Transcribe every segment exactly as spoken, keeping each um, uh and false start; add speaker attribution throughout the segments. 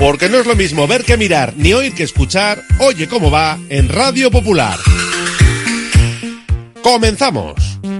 Speaker 1: Porque no es lo mismo ver que mirar, ni oír que escuchar. Oye cómo va en Radio Popular. ¡Comenzamos!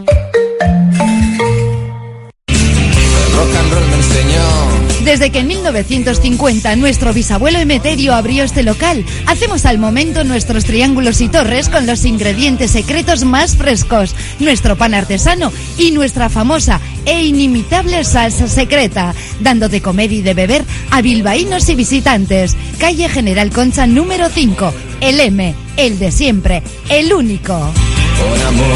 Speaker 2: Rock and roll me enseñó.
Speaker 3: Desde que en mil novecientos cincuenta nuestro bisabuelo Emeterio abrió este local, hacemos al momento nuestros triángulos y torres con los ingredientes secretos más frescos, nuestro pan artesano y nuestra famosa e inimitable salsa secreta, dando de comer y de beber a bilbaínos y visitantes. Calle General Concha número cinco, el M, el de siempre, el único.
Speaker 2: Por amor,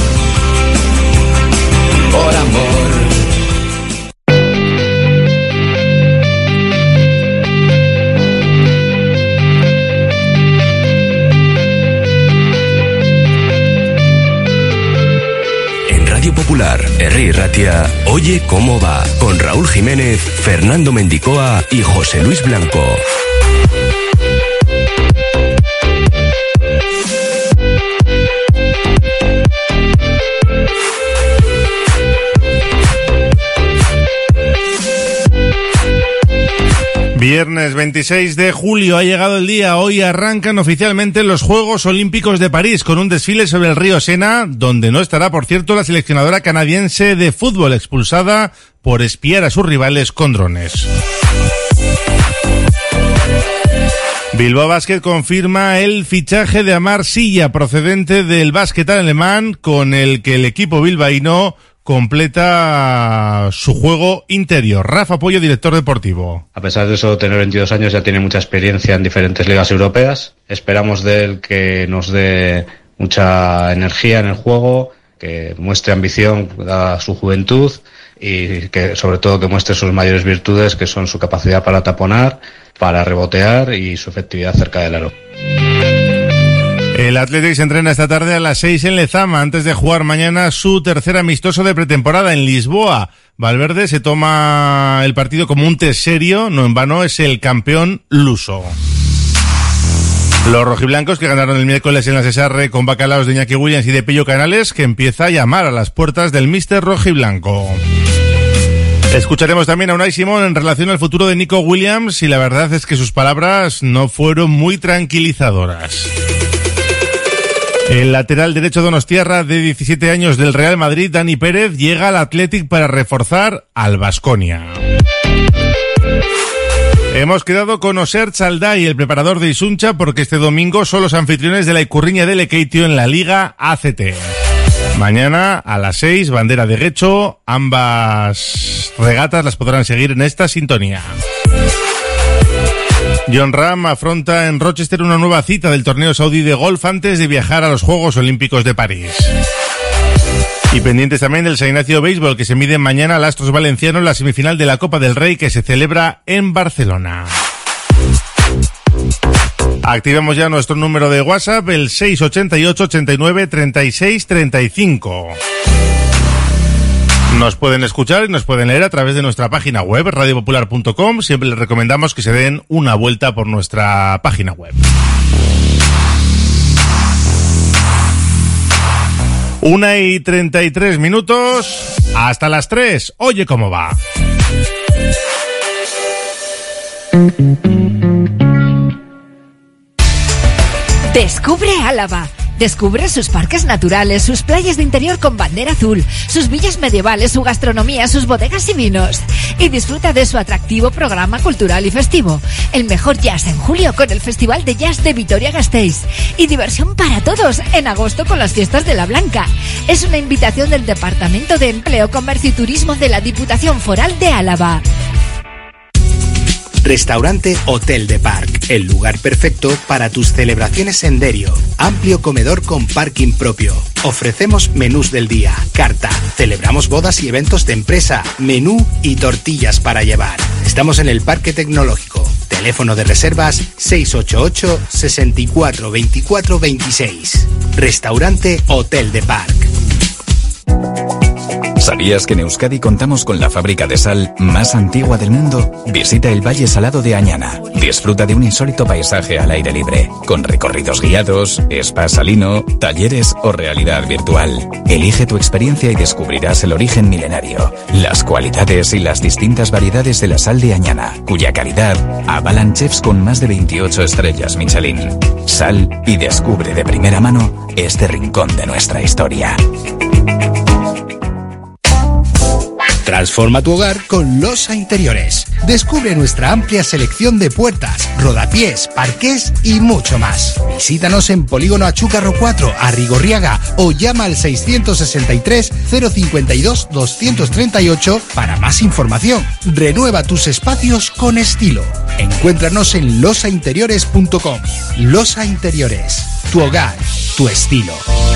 Speaker 2: por amor.
Speaker 4: Popular, Herri Ratia, Oye cómo va, con Raúl Jiménez, Fernando Mendicoa y José Luis Blanco.
Speaker 5: Viernes veintiséis de julio ha llegado el día. Hoy arrancan oficialmente los Juegos Olímpicos de París con un desfile sobre el río Sena, donde no estará, por cierto, la seleccionadora canadiense de fútbol, expulsada por espiar a sus rivales con drones. Bilbao Basket confirma el fichaje de Amar Silla, procedente del básquet alemán, con el que el equipo bilbaíno completa su juego interior. Rafa Pollo, director deportivo.
Speaker 6: A pesar de eso, tener veintidós años, ya tiene mucha experiencia en diferentes ligas europeas. Esperamos de él que nos dé mucha energía en el juego, que muestre ambición a su juventud y que sobre todo que muestre sus mayores virtudes, que son su capacidad para taponar, para rebotear y su efectividad cerca del aro.
Speaker 5: El Athletic se entrena esta tarde a las seis en Lezama, antes de jugar mañana su tercer amistoso de pretemporada en Lisboa. Valverde se toma el partido como un test serio, no en vano es el campeón luso. Los rojiblancos, que ganaron el miércoles en la Cesarre con bacalaos de Iñaki Williams y de Pello Canales, que empieza a llamar a las puertas del míster rojiblanco. Escucharemos también a Unai Simón en relación al futuro de Nico Williams, y la verdad es que sus palabras no fueron muy tranquilizadoras. El lateral derecho donostiarra de diecisiete años del Real Madrid, Dani Pérez, llega al Athletic para reforzar al Baskonia. Hemos quedado con Oser Chalday, el preparador de Isuncha, porque este domingo son los anfitriones de la Icurriña de Lekeitio en la Liga A C T. Mañana a las seis, bandera de Guecho. Ambas regatas las podrán seguir en esta sintonía. Jon Rahm afronta en Rochester una nueva cita del torneo saudí de golf antes de viajar a los Juegos Olímpicos de París. Y pendientes también del San Ignacio Béisbol, que se mide mañana al Astros Valenciano en la semifinal de la Copa del Rey, que se celebra en Barcelona. Activamos ya nuestro número de WhatsApp, el seis ochenta y ocho, ochenta y nueve, treinta y seis, treinta y cinco. Nos pueden escuchar y nos pueden leer a través de nuestra página web, radio popular punto com. Siempre les recomendamos que se den una vuelta por nuestra página web. Una y treinta y tres minutos. Hasta las tres. Oye cómo va.
Speaker 3: Descubre Álava. Descubre sus parques naturales, sus playas de interior con bandera azul, sus villas medievales, su gastronomía, sus bodegas y vinos. Y disfruta de su atractivo programa cultural y festivo. El mejor jazz en julio con el Festival de Jazz de Vitoria-Gasteiz. Y diversión para todos en agosto con las fiestas de la Blanca. Es una invitación del Departamento de Empleo, Comercio y Turismo de la Diputación Foral de Álava.
Speaker 7: Restaurante Hotel de Parc, el lugar perfecto para tus celebraciones en Derio. Amplio comedor con parking propio. Ofrecemos menús del día, carta. Celebramos bodas y eventos de empresa, menú y tortillas para llevar. Estamos en el Parque Tecnológico. Teléfono de reservas seis ocho ocho, sesenta y cuatro, veinticuatro, veintiséis. Restaurante Hotel de Parc.
Speaker 8: ¿Sabías que en Euskadi contamos con la fábrica de sal más antigua del mundo? Visita el Valle Salado de Añana. Disfruta de un insólito paisaje al aire libre, con recorridos guiados, spa salino, talleres o realidad virtual. Elige tu experiencia y descubrirás el origen milenario, las cualidades y las distintas variedades de la sal de Añana, cuya calidad avalan chefs con más de veintiocho estrellas Michelin. Sal y descubre de primera mano este rincón de nuestra historia.
Speaker 7: Transforma tu hogar con Losa Interiores. Descubre nuestra amplia selección de puertas, rodapiés, parqués y mucho más. Visítanos en Polígono Achúcarro cuatro, Arrigorriaga, o llama al seiscientos sesenta y tres, cero cincuenta y dos, doscientos treinta y ocho para más información. Renueva tus espacios con estilo. Encuéntranos en losa interiores punto com. Losa Interiores. Tu hogar, tu estilo.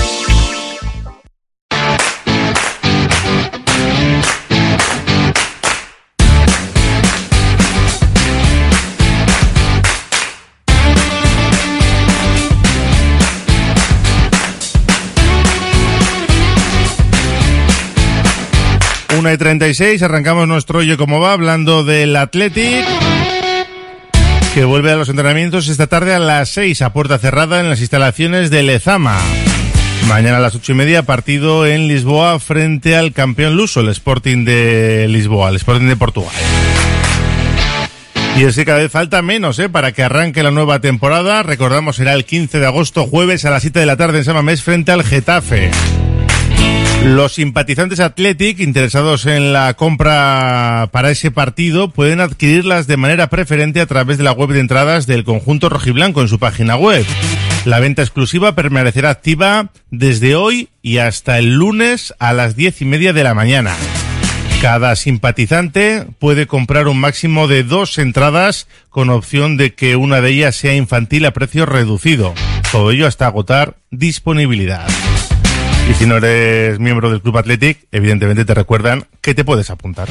Speaker 5: una y treinta y seis, arrancamos nuestro Oye Cómo Va hablando del Athletic, que vuelve a los entrenamientos esta tarde a las seis a puerta cerrada en las instalaciones de Lezama. Mañana a las ocho y media, partido en Lisboa frente al campeón luso, el Sporting de Lisboa, el Sporting de Portugal. Y es que cada vez falta menos ¿eh? para que arranque la nueva temporada. Recordamos, será el quince de agosto, jueves a las siete de la tarde en San Mamés frente al Getafe. Los simpatizantes Athletic interesados en la compra para ese partido pueden adquirirlas de manera preferente a través de la web de entradas del conjunto rojiblanco en su página web. La venta exclusiva permanecerá activa desde hoy y hasta el lunes a las diez y media de la mañana. Cada simpatizante puede comprar un máximo de dos entradas con opción de que una de ellas sea infantil a precio reducido. Todo ello hasta agotar disponibilidad. Y si no eres miembro del Club Athletic, evidentemente te recuerdan que te puedes apuntar.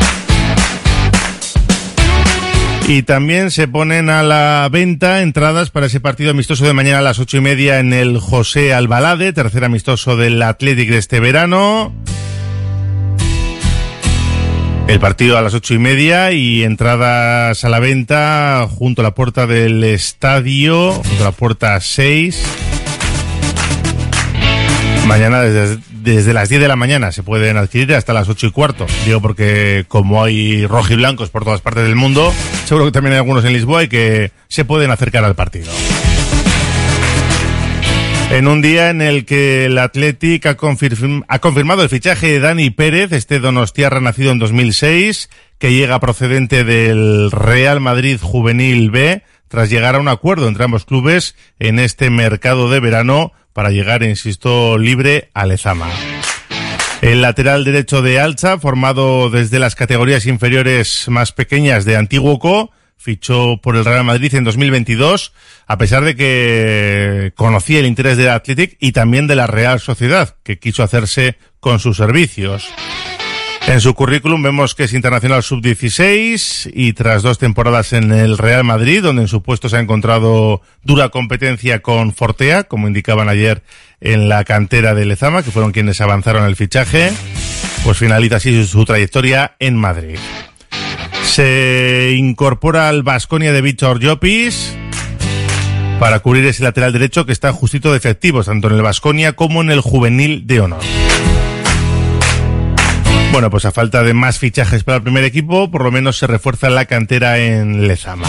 Speaker 5: Y también se ponen a la venta entradas para ese partido amistoso de mañana a las ocho y media en el José Albalade, tercer amistoso del Athletic de este verano. El partido a las ocho y media y entradas a la venta junto a la puerta del estadio, junto a la puerta seis. Mañana desde, desde las diez de la mañana se pueden adquirir hasta las ocho y cuarto. Digo porque como hay rojiblancos por todas partes del mundo, seguro que también hay algunos en Lisboa y que se pueden acercar al partido. En un día en el que el Athletic ha, confirm, ha confirmado el fichaje de Dani Pérez, este donostiarra nacido en dos mil seis, que llega procedente del Real Madrid Juvenil B, tras llegar a un acuerdo entre ambos clubes en este mercado de verano para llegar, insisto, libre a Lezama. El lateral derecho de Alcha, formado desde las categorías inferiores más pequeñas de Antiguoco, fichó por el Real Madrid en dos mil veintidós, a pesar de que conocía el interés del Athletic y también de la Real Sociedad, que quiso hacerse con sus servicios. En su currículum vemos que es internacional sub dieciséis y tras dos temporadas en el Real Madrid, donde en su puesto se ha encontrado dura competencia con Fortea, como indicaban ayer en la cantera de Lezama, que fueron quienes avanzaron el fichaje, pues finaliza así su trayectoria en Madrid. Se incorpora al Baskonia de Víctor Llopis para cubrir ese lateral derecho que está justito de efectivos, tanto en el Baskonia como en el Juvenil de Honor. Bueno, pues a falta de más fichajes para el primer equipo, por lo menos se refuerza la cantera en Lezama.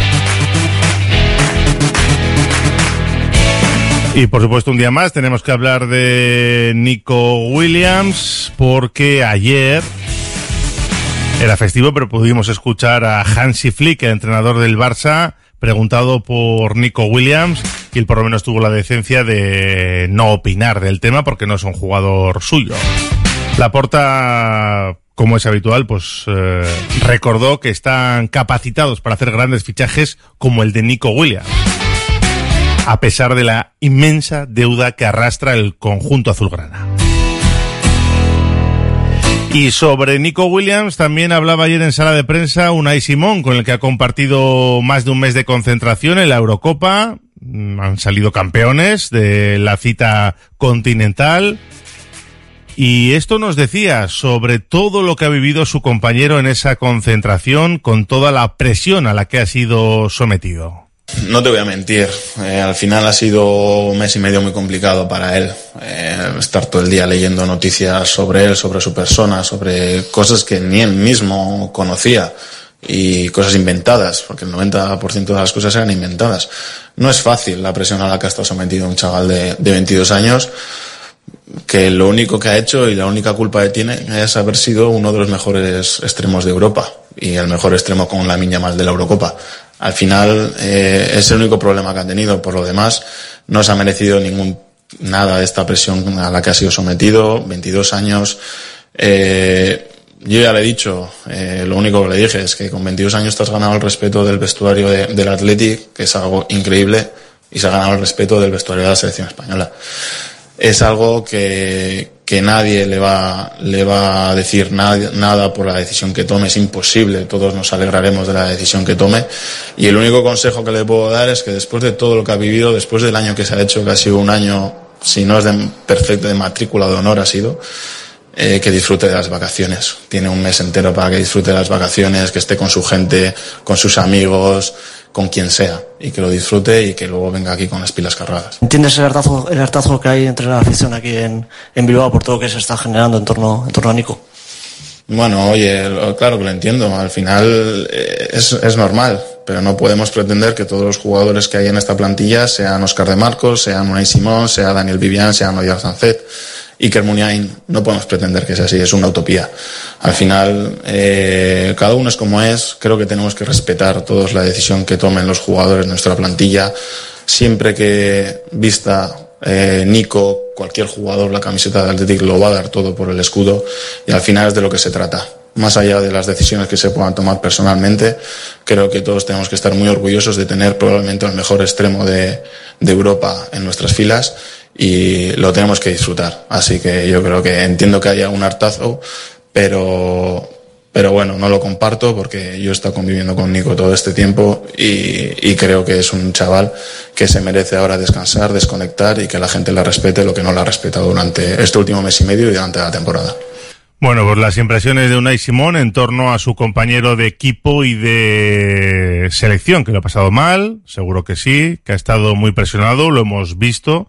Speaker 5: Y por supuesto un día más tenemos que hablar de Nico Williams, porque ayer era festivo, pero pudimos escuchar a Hansi Flick, el entrenador del Barça, preguntado por Nico Williams, y él por lo menos tuvo la decencia de no opinar del tema porque no es un jugador suyo. Laporta, como es habitual, pues eh, recordó que están capacitados para hacer grandes fichajes como el de Nico Williams, a pesar de la inmensa deuda que arrastra el conjunto azulgrana. Y sobre Nico Williams también hablaba ayer en sala de prensa Unai Simón, con el que ha compartido más de un mes de concentración en la Eurocopa. Han salido campeones de la cita continental. Y esto nos decía sobre todo lo que ha vivido su compañero en esa concentración, con toda la presión a la que ha sido sometido.
Speaker 9: No te voy a mentir, eh, al final ha sido un mes y medio muy complicado para él, eh, estar todo el día leyendo noticias sobre él, sobre su persona, sobre cosas que ni él mismo conocía y cosas inventadas, porque el noventa por ciento de las cosas eran inventadas. No es fácil la presión a la que ha estado sometido un chaval de, de veintidós años, que lo único que ha hecho y la única culpa que tiene es haber sido uno de los mejores extremos de Europa y el mejor extremo con Lamine Yamal de la Eurocopa. Al final eh, es el único problema que ha tenido. Por lo demás, no se ha merecido ningún nada de esta presión a la que ha sido sometido. veintidós años. Eh, yo ya le he dicho, eh, lo único que le dije es que con veintidós años te has ganado el respeto del vestuario de, del Athletic, que es algo increíble, y se ha ganado el respeto del vestuario de la selección española. Es algo que, que nadie le va, le va a decir nada, nada por la decisión que tome. Es imposible, todos nos alegraremos de la decisión que tome. Y el único consejo que le puedo dar es que después de todo lo que ha vivido, después del año que se ha hecho, que ha sido un año, si no es de perfecto, de matrícula de honor ha sido, eh, que disfrute de las vacaciones. Tiene un mes entero para que disfrute de las vacaciones, que esté con su gente, con sus amigos, con quien sea, y que lo disfrute y que luego venga aquí con las pilas cargadas.
Speaker 10: ¿Entiendes el hartazo, el hartazo que hay entre la afición aquí en, en Bilbao por todo lo que se está generando en torno, en torno a Nico?
Speaker 9: Bueno, oye, claro que lo entiendo. Al final eh, es, es normal, pero no podemos pretender que todos los jugadores que hay en esta plantilla sean Óscar de Marcos, sean Unai Simón, sea Daniel Vivian, sean Oyarzún Sanzet, Iker Muniain. No podemos pretender que sea así, es una utopía. Al final, eh, cada uno es como es. Creo que tenemos que respetar todos la decisión que tomen los jugadores de nuestra plantilla. Siempre que vista eh, Nico, cualquier jugador, la camiseta del Athletic lo va a dar todo por el escudo, y al final es de lo que se trata. Más allá de las decisiones que se puedan tomar personalmente, creo que todos tenemos que estar muy orgullosos de tener probablemente el mejor extremo de, de Europa en nuestras filas, y lo tenemos que disfrutar. Así que yo creo que entiendo que haya un hartazo, pero, pero bueno, no lo comparto porque yo he estado conviviendo con Nico todo este tiempo y, y creo que es un chaval que se merece ahora descansar, desconectar y que la gente la respete lo que no la ha respetado durante este último mes y medio y durante la temporada.
Speaker 5: Bueno, pues las impresiones de Unai Simón en torno a su compañero de equipo y de selección, que lo ha pasado mal, seguro que sí, que ha estado muy presionado, lo hemos visto.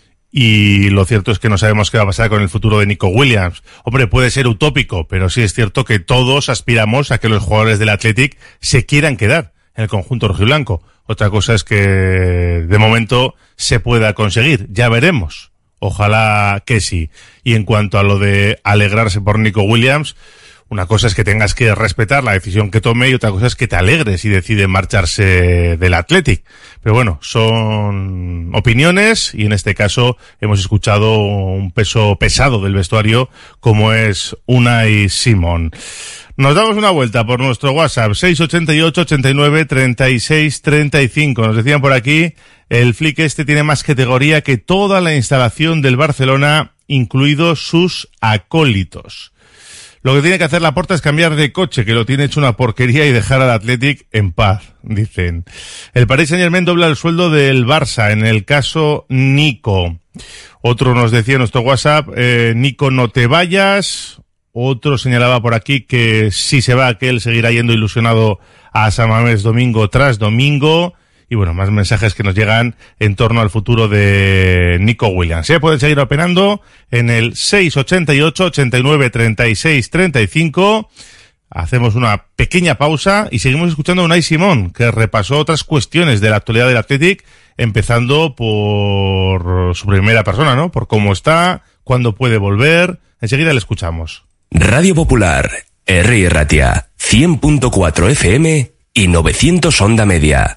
Speaker 5: Y lo cierto es que no sabemos qué va a pasar con el futuro de Nico Williams. Hombre, puede ser utópico, pero sí es cierto que todos aspiramos a que los jugadores del Athletic se quieran quedar en el conjunto rojiblanco. Otra cosa es que de momento se pueda conseguir. Ya veremos. Ojalá que sí. Y en cuanto a lo de alegrarse por Nico Williams, una cosa es que tengas que respetar la decisión que tome y otra cosa es que te alegres si decide marcharse del Athletic. Pero bueno, son opiniones y en este caso hemos escuchado un peso pesado del vestuario como es Unai Simón. Nos damos una vuelta por nuestro WhatsApp seis ochenta y ocho, ochenta y nueve, treinta y seis, treinta y cinco. Nos decían por aquí, el flick este tiene más categoría que toda la instalación del Barcelona, incluidos sus acólitos. Lo que tiene que hacer Laporta es cambiar de coche, que lo tiene hecho una porquería, y dejar al Athletic en paz, dicen. El Paris Saint-Germain dobla el sueldo del Barça, en el caso Nico. Otro nos decía en nuestro WhatsApp, eh, Nico, no te vayas. Otro señalaba por aquí que si se va, que él seguirá yendo ilusionado a San Mamés domingo tras domingo. Y bueno, más mensajes que nos llegan en torno al futuro de Nico Williams. Se pueden seguir opinando en el seis ochenta y ocho, ochenta y nueve, treinta y seis, treinta y cinco. Hacemos una pequeña pausa y seguimos escuchando a Unai Simón, que repasó otras cuestiones de la actualidad del Athletic, empezando por su primera persona, ¿no? Por cómo está, cuándo puede volver. Enseguida le escuchamos.
Speaker 4: Radio Popular, Herri Ratia, cien punto cuatro F M y novecientos onda media.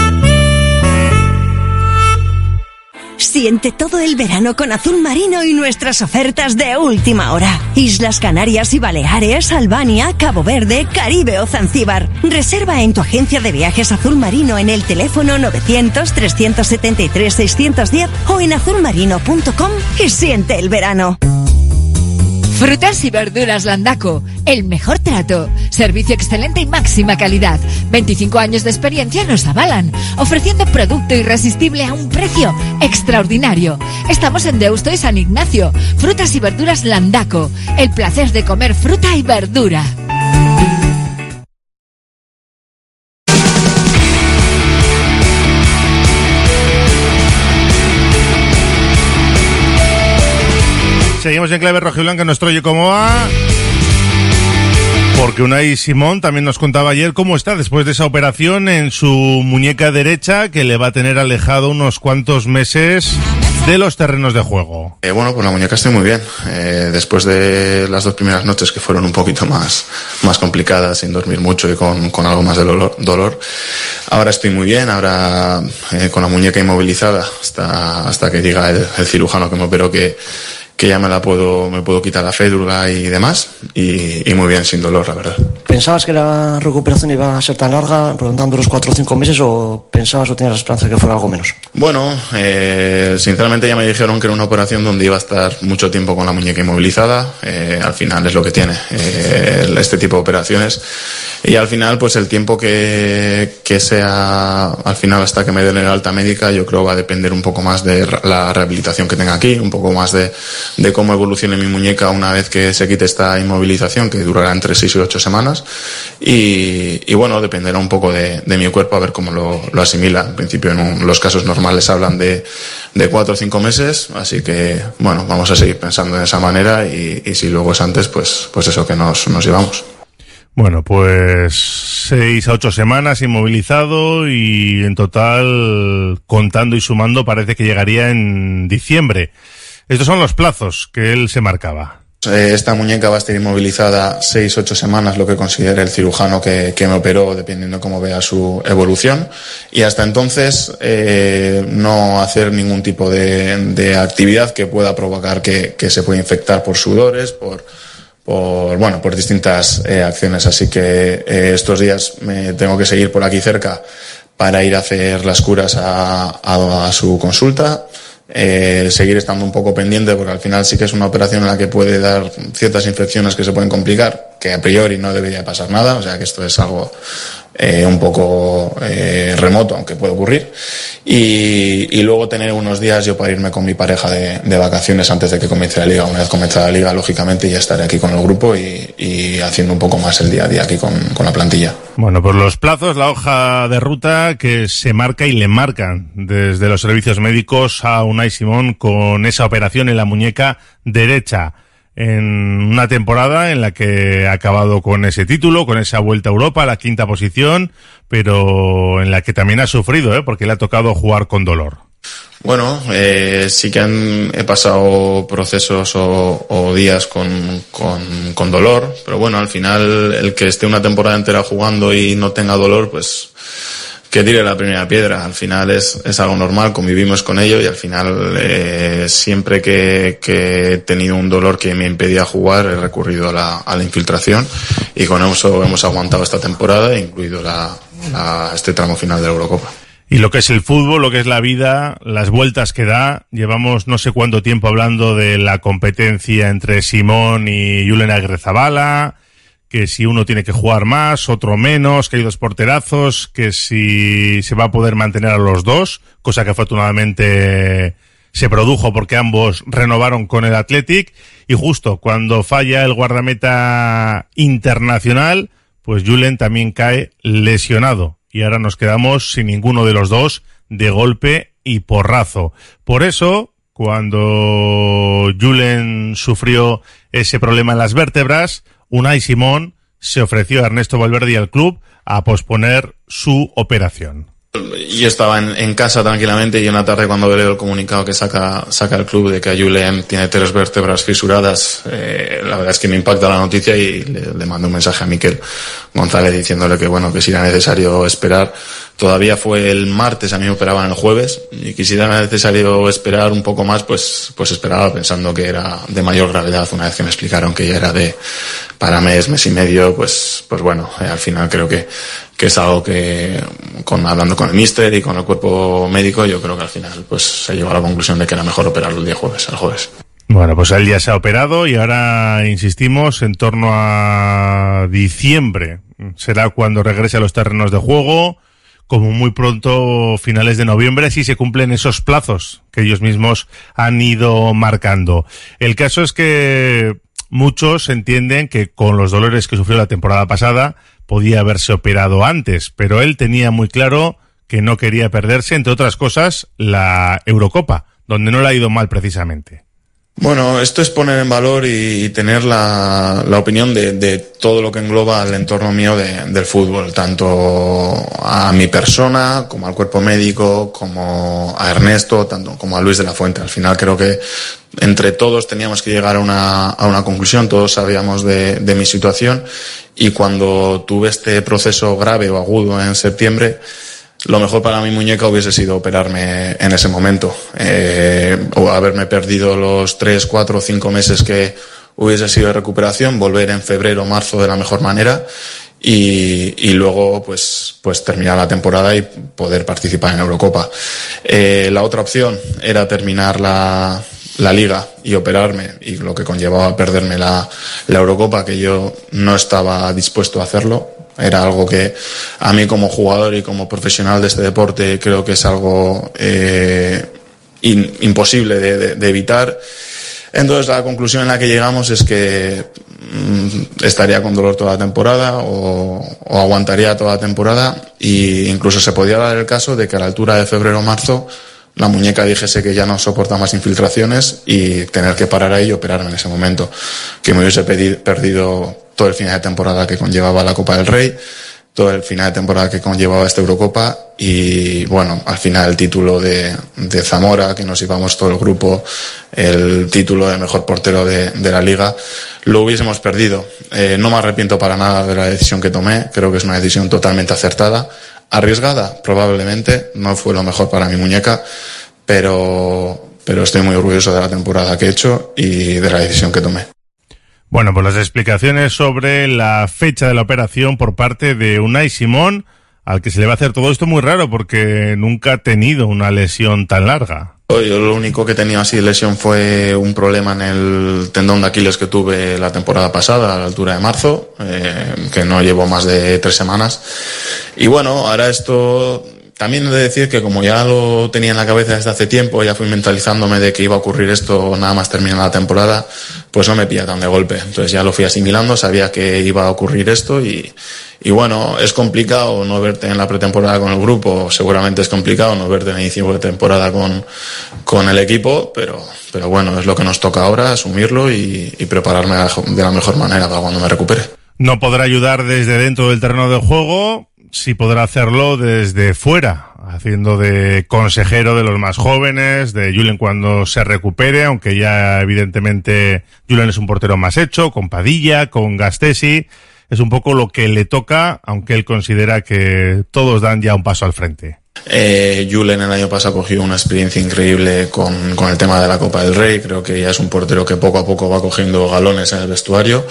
Speaker 11: Siente todo el verano con Azul Marino y nuestras ofertas de última hora. Islas Canarias y Baleares, Albania, Cabo Verde, Caribe o Zanzíbar. Reserva en tu agencia de viajes Azul Marino en el teléfono novecientos, trescientos setenta y tres, seiscientos diez o en azul marino punto com y siente el verano.
Speaker 3: Frutas y verduras Landaco, el mejor trato, servicio excelente y máxima calidad. veinticinco años de experiencia nos avalan, ofreciendo producto irresistible a un precio extraordinario. Estamos en Deusto y San Ignacio. Frutas y verduras Landaco, el placer de comer fruta y verdura.
Speaker 5: Seguimos en clave rojiblanca en nuestro Oye Cómo Va, porque Unai Simón también nos contaba ayer cómo está después de esa operación en su muñeca derecha que le va a tener alejado unos cuantos meses de los terrenos de juego.
Speaker 9: Eh, bueno, pues la muñeca estoy muy bien. Eh, después de las dos primeras noches que fueron un poquito más, más complicadas, sin dormir mucho y con, con algo más de dolor, dolor, ahora estoy muy bien. Ahora eh, con la muñeca inmovilizada hasta, hasta que diga el, el cirujano que me operó que que ya me la puedo, me puedo quitar la fédula y demás, y, y muy bien, sin dolor, la verdad.
Speaker 10: ¿Pensabas que la recuperación iba a ser tan larga, preguntando los cuatro o cinco meses, o pensabas o tenías la esperanza de que fuera algo menos?
Speaker 9: Bueno, eh, sinceramente ya me dijeron que era una operación donde iba a estar mucho tiempo con la muñeca inmovilizada. Eh, al final es lo que tiene eh, este tipo de operaciones, y al final pues el tiempo que, que sea, al final hasta que me den el alta médica, yo creo va a depender un poco más de la rehabilitación que tenga aquí, un poco más de de cómo evolucione mi muñeca una vez que se quite esta inmovilización, que durará entre seis y ocho semanas, y, y bueno, dependerá un poco de, de mi cuerpo a ver cómo lo, lo asimila. En principio en un, los casos normales hablan de, de cuatro o cinco meses, así que bueno, vamos a seguir pensando de esa manera, y, y si luego es antes, pues, pues eso, que nos, nos llevamos.
Speaker 5: Bueno, pues seis a ocho semanas inmovilizado, y en total, contando y sumando, parece que llegaría en diciembre. Estos son los plazos que él se marcaba.
Speaker 9: Esta muñeca va a estar inmovilizada seis, ocho semanas, lo que considere el cirujano que, que me operó, dependiendo cómo vea su evolución. Y hasta entonces, eh, no hacer ningún tipo de, de actividad que pueda provocar que, que se pueda infectar por sudores, por, por, bueno, por distintas eh, acciones. Así que eh, estos días me tengo que seguir por aquí cerca para ir a hacer las curas a, a, a su consulta. Eh, seguir estando un poco pendiente, porque al final sí que es una operación en la que puede dar ciertas infecciones que se pueden complicar, que a priori no debería pasar nada, o sea que esto es algo eh, un poco eh, remoto, aunque puede ocurrir, y, y luego tener unos días yo para irme con mi pareja de, de vacaciones antes de que comience la liga. Una vez comience la liga, lógicamente ya estaré aquí con el grupo y, y haciendo un poco más el día a día aquí con, con la plantilla.
Speaker 5: Bueno, pues los plazos, la hoja de ruta que se marca y le marcan desde los servicios médicos a Unai Simón con esa operación en la muñeca derecha, en una temporada en la que ha acabado con ese título, con esa vuelta a Europa, la quinta posición, pero en la que también ha sufrido, ¿eh? Porque le ha tocado jugar con dolor.
Speaker 9: Bueno, eh, sí que han, he pasado procesos o, o días con, con, con dolor, pero bueno, al final el que esté una temporada entera jugando y no tenga dolor, pues que tire la primera piedra. Al final es, es algo normal, convivimos con ello, y al final eh, siempre que, que he tenido un dolor que me impedía jugar, he recurrido a la, a la infiltración, y con eso hemos aguantado esta temporada, incluido la, la, este tramo final de la Eurocopa.
Speaker 5: Y lo que es el fútbol, lo que es la vida, las vueltas que da. Llevamos no sé cuánto tiempo hablando de la competencia entre Simón y Julen Agirrezabala, que si uno tiene que jugar más, otro menos, que hay dos porterazos, que si se va a poder mantener a los dos, cosa que afortunadamente se produjo porque ambos renovaron con el Athletic, y justo cuando falla el guardameta internacional, pues Julen también cae lesionado, y ahora nos quedamos sin ninguno de los dos de golpe y porrazo. Por eso, cuando Julen sufrió ese problema en las vértebras, Unai Simón se ofreció a Ernesto Valverde y al club a posponer su operación.
Speaker 9: Yo estaba en, en casa tranquilamente, y una tarde cuando leo el comunicado que saca, saca el club de que Julen tiene tres vértebras fisuradas, eh, la verdad es que me impacta la noticia, y le, le mando un mensaje a Miquel González diciéndole que bueno, que si era necesario esperar. Todavía fue el martes, a mí me operaban el jueves, y que si era necesario esperar un poco más, pues, pues esperaba, pensando que era de mayor gravedad. Una vez que me explicaron que ya era de para mes, mes y medio, pues, pues bueno, eh, al final creo que, que es algo que, con, hablando con el míster y con el cuerpo médico, yo creo que al final pues se llegó a la conclusión de que era mejor operarlo el día jueves, el jueves.
Speaker 5: Bueno, pues él ya se ha operado y ahora insistimos, en torno a diciembre será cuando regrese a los terrenos de juego, como muy pronto finales de noviembre, si se cumplen esos plazos que ellos mismos han ido marcando. El caso es que muchos entienden que con los dolores que sufrió la temporada pasada podía haberse operado antes, pero él tenía muy claro que no quería perderse, entre otras cosas, la Eurocopa, donde no le ha ido mal precisamente.
Speaker 9: Bueno, esto es poner en valor y, y tener la, la opinión de, de todo lo que engloba el entorno mío de, del fútbol, tanto a mi persona, como al cuerpo médico, como a Ernesto, tanto como a Luis de la Fuente. Al final creo que entre todos teníamos que llegar a una, a una conclusión, todos sabíamos de, de mi situación, y cuando tuve este proceso grave o agudo en septiembre, lo mejor para mi muñeca hubiese sido operarme en ese momento, eh, o haberme perdido los tres, cuatro, cinco meses que hubiese sido de recuperación, volver en febrero, marzo de la mejor manera y, y luego pues, pues terminar la temporada y poder participar en Eurocopa. Eh, la otra opción era terminar la, la liga y operarme, y lo que conllevaba perderme la, la Eurocopa, que yo no estaba dispuesto a hacerlo. Era algo que a mí como jugador y como profesional de este deporte creo que es algo eh, in, imposible de, de, de evitar. Entonces la conclusión en la que llegamos es que mmm, estaría con dolor toda la temporada o, o aguantaría toda la temporada, e incluso se podía dar el caso de que a la altura de febrero o marzo la muñeca dijese que ya no soporta más infiltraciones y tener que parar ahí y operarme en ese momento, que me hubiese pedi- perdido todo el final de temporada que conllevaba la Copa del Rey, todo el final de temporada que conllevaba esta Eurocopa y, bueno, al final el título de, de Zamora, que nos íbamos todo el grupo, el título de mejor portero de, de la Liga, lo hubiésemos perdido. Eh, no me arrepiento para nada de la decisión que tomé, creo que es una decisión totalmente acertada. Arriesgada, probablemente, no fue lo mejor para mi muñeca, pero, pero estoy muy orgulloso de la temporada que he hecho y de la decisión que tomé.
Speaker 5: Bueno, pues las explicaciones sobre la fecha de la operación por parte de Unai Simón, al que se le va a hacer todo esto muy raro porque nunca ha tenido una lesión tan larga.
Speaker 9: Yo lo único que he tenido así de lesión fue un problema en el tendón de Aquiles que tuve la temporada pasada, a la altura de marzo, eh, que no llevo más de tres semanas. Y bueno, ahora esto... También he de decir que como ya lo tenía en la cabeza desde hace tiempo, ya fui mentalizándome de que iba a ocurrir esto nada más terminar la temporada, pues no me pilla tan de golpe. Entonces ya lo fui asimilando, sabía que iba a ocurrir esto y, y bueno, es complicado no verte en la pretemporada con el grupo, seguramente es complicado no verte en el inicio de temporada con, con el equipo, pero, pero bueno, es lo que nos toca ahora, asumirlo y, y prepararme de la mejor manera para cuando me recupere.
Speaker 5: No podrá ayudar desde dentro del terreno de juego, sí podrá hacerlo desde fuera, haciendo de consejero de los más jóvenes, de Julen cuando se recupere, aunque ya evidentemente Julen es un portero más hecho, con Padilla, con Gastesi, es un poco lo que le toca, aunque él considera que todos dan ya un paso al frente.
Speaker 9: Eh, Julen el año pasado cogió una experiencia increíble con, con el tema de la Copa del Rey. Creo que ya es un portero que poco a poco va cogiendo galones en el vestuario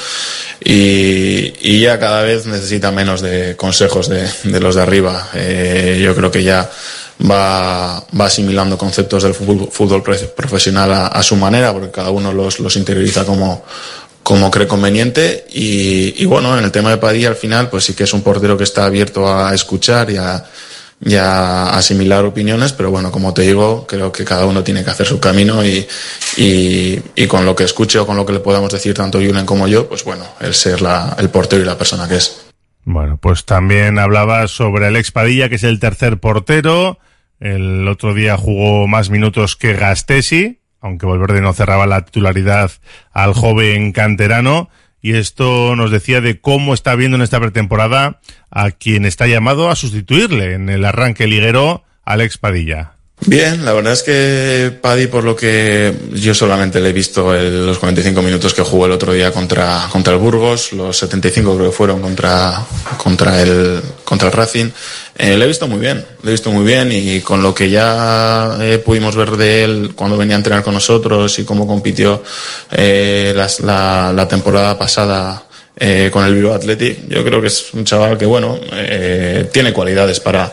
Speaker 9: y, y ya cada vez necesita menos de consejos de, de los de arriba. Eh, yo creo que ya va, va asimilando conceptos del fútbol, fútbol profesional a, a su manera, porque cada uno los, los interioriza como como cree conveniente y, y bueno, en el tema de Padilla al final pues sí que es un portero que está abierto a escuchar y a, y a asimilar opiniones, pero bueno, como te digo, creo que cada uno tiene que hacer su camino y, y, y con lo que escuche o con lo que le podamos decir tanto Julen como yo, pues bueno, el ser la, el portero y la persona que es.
Speaker 5: Bueno, pues también hablaba sobre Alex Padilla, que es el tercer portero. El otro día jugó más minutos que Gastesi, aunque Valverde no cerraba la titularidad al joven canterano, y esto nos decía de cómo está viendo en esta pretemporada a quien está llamado a sustituirle en el arranque liguero, Alex Padilla.
Speaker 9: Bien, la verdad es que Paddy, por lo que yo solamente le he visto el, los cuarenta y cinco minutos que jugó el otro día contra, contra el Burgos, los setenta y cinco creo que fueron contra, contra el, contra el Racing, eh, le he visto muy bien, le he visto muy bien y con lo que ya eh, pudimos ver de él cuando venía a entrenar con nosotros y cómo compitió eh, las, la, la temporada pasada eh, con el Bilbao Athletic, yo creo que es un chaval que bueno, eh, tiene cualidades para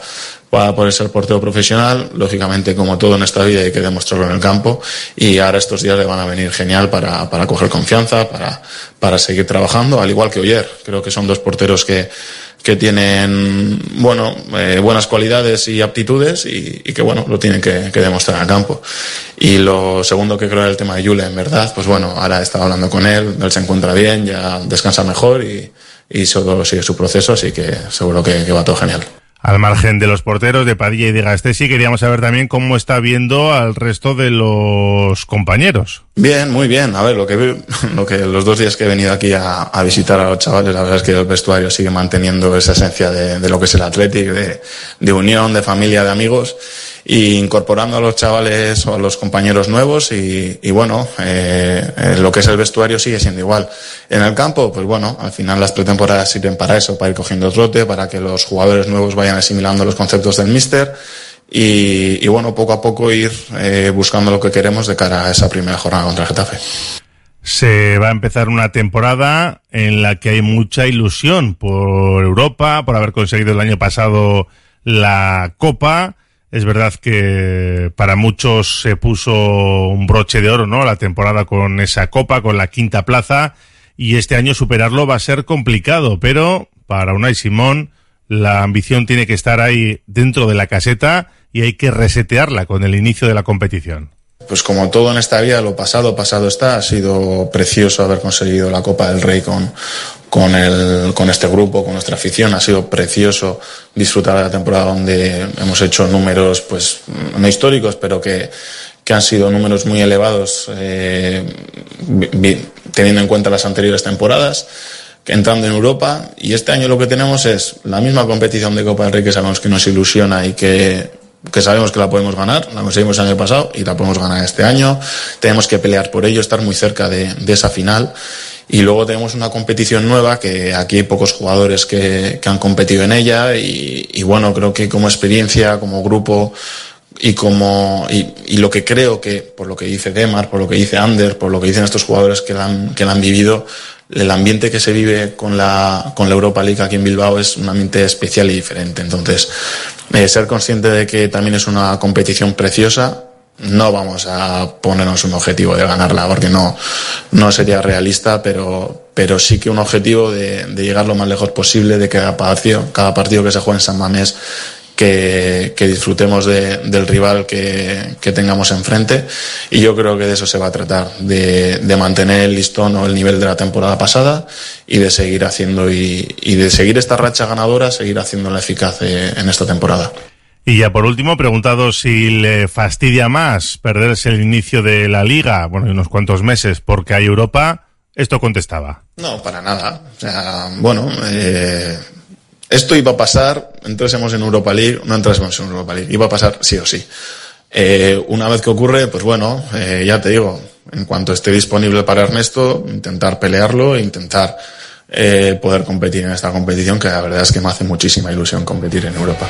Speaker 9: para poder ser portero profesional. Lógicamente, como todo en esta vida, hay que demostrarlo en el campo, y ahora estos días le van a venir genial para, para coger confianza, para, para seguir trabajando, al igual que Oyer. Creo que son dos porteros que, que tienen, bueno, eh, buenas cualidades y aptitudes, y, y que, bueno, lo tienen que, que demostrar en el campo. Y lo segundo que creo era el tema de Yule, en verdad, pues bueno, ahora he estado hablando con él, él se encuentra bien, ya descansa mejor y, y solo sigue su proceso, así que seguro que, que va todo genial.
Speaker 5: Al margen de los porteros de Padilla y de Gastesi, queríamos saber también cómo está viendo al resto de los compañeros.
Speaker 9: Bien, muy bien. A ver, lo que lo que los dos días que he venido aquí a, a visitar a los chavales, la verdad es que el vestuario sigue manteniendo esa esencia de, de lo que es el Athletic, de, de unión, de familia, de amigos, y incorporando a los chavales o a los compañeros nuevos, y, y bueno, eh, eh, lo que es el vestuario sigue siendo igual. En el campo, pues bueno, al final las pretemporadas sirven para eso, para ir cogiendo trote, para que los jugadores nuevos vayan asimilando los conceptos del míster, y, y bueno, poco a poco ir eh, buscando lo que queremos de cara a esa primera jornada contra el Getafe.
Speaker 5: Se va a empezar una temporada en la que hay mucha ilusión por Europa, por haber conseguido el año pasado la Copa. Es verdad que para muchos se puso un broche de oro, ¿no?, la temporada con esa Copa, con la quinta plaza, y este año superarlo va a ser complicado, pero para Unai Simón la ambición tiene que estar ahí dentro de la caseta y hay que resetearla con el inicio de la competición.
Speaker 9: Pues como todo en esta vida, lo pasado, pasado está. Ha sido precioso haber conseguido la Copa del Rey con, con, el, con este grupo, con nuestra afición. Ha sido precioso disfrutar de la temporada donde hemos hecho números, pues no históricos, pero que, que han sido números muy elevados, eh, vi, teniendo en cuenta las anteriores temporadas, entrando en Europa. Y este año lo que tenemos es la misma competición de Copa del Rey que sabemos que nos ilusiona y que que sabemos que la podemos ganar, la conseguimos el año pasado y la podemos ganar este año. Tenemos que pelear por ello, estar muy cerca de, de esa final. Y luego tenemos una competición nueva que aquí hay pocos jugadores que, que han competido en ella, y, y bueno, creo que como experiencia, como grupo y como y, y lo que creo que, por lo que dice Demar, por lo que dice Ander, por lo que dicen estos jugadores que la han, que la han vivido, el ambiente que se vive con la, con la Europa League aquí en Bilbao es un ambiente especial y diferente. Entonces, eh, ser consciente de que también es una competición preciosa. No vamos a ponernos un objetivo de ganarla porque no, no sería realista, pero, pero sí que un objetivo de, de llegar lo más lejos posible, de que cada partido, cada partido que se juegue en San Mamés, que, que disfrutemos de, del rival que, que tengamos enfrente. Y yo creo que de eso se va a tratar, de, de mantener el listón o el nivel de la temporada pasada y de seguir haciendo y, y de seguir esta racha ganadora, seguir haciéndola eficaz en esta temporada.
Speaker 5: Y ya por último, preguntado si le fastidia más perderse el inicio de la Liga, bueno, unos cuantos meses, porque hay Europa, esto contestaba.
Speaker 9: No, para nada. O sea, bueno, eh, esto iba a pasar, entrásemos en Europa League, no entrásemos en Europa League, iba a pasar sí o sí. Eh, una vez que ocurre, pues bueno, eh, ya te digo, en cuanto esté disponible para Ernesto, intentar pelearlo e intentar eh, poder competir en esta competición, que la verdad es que me hace muchísima ilusión competir en Europa.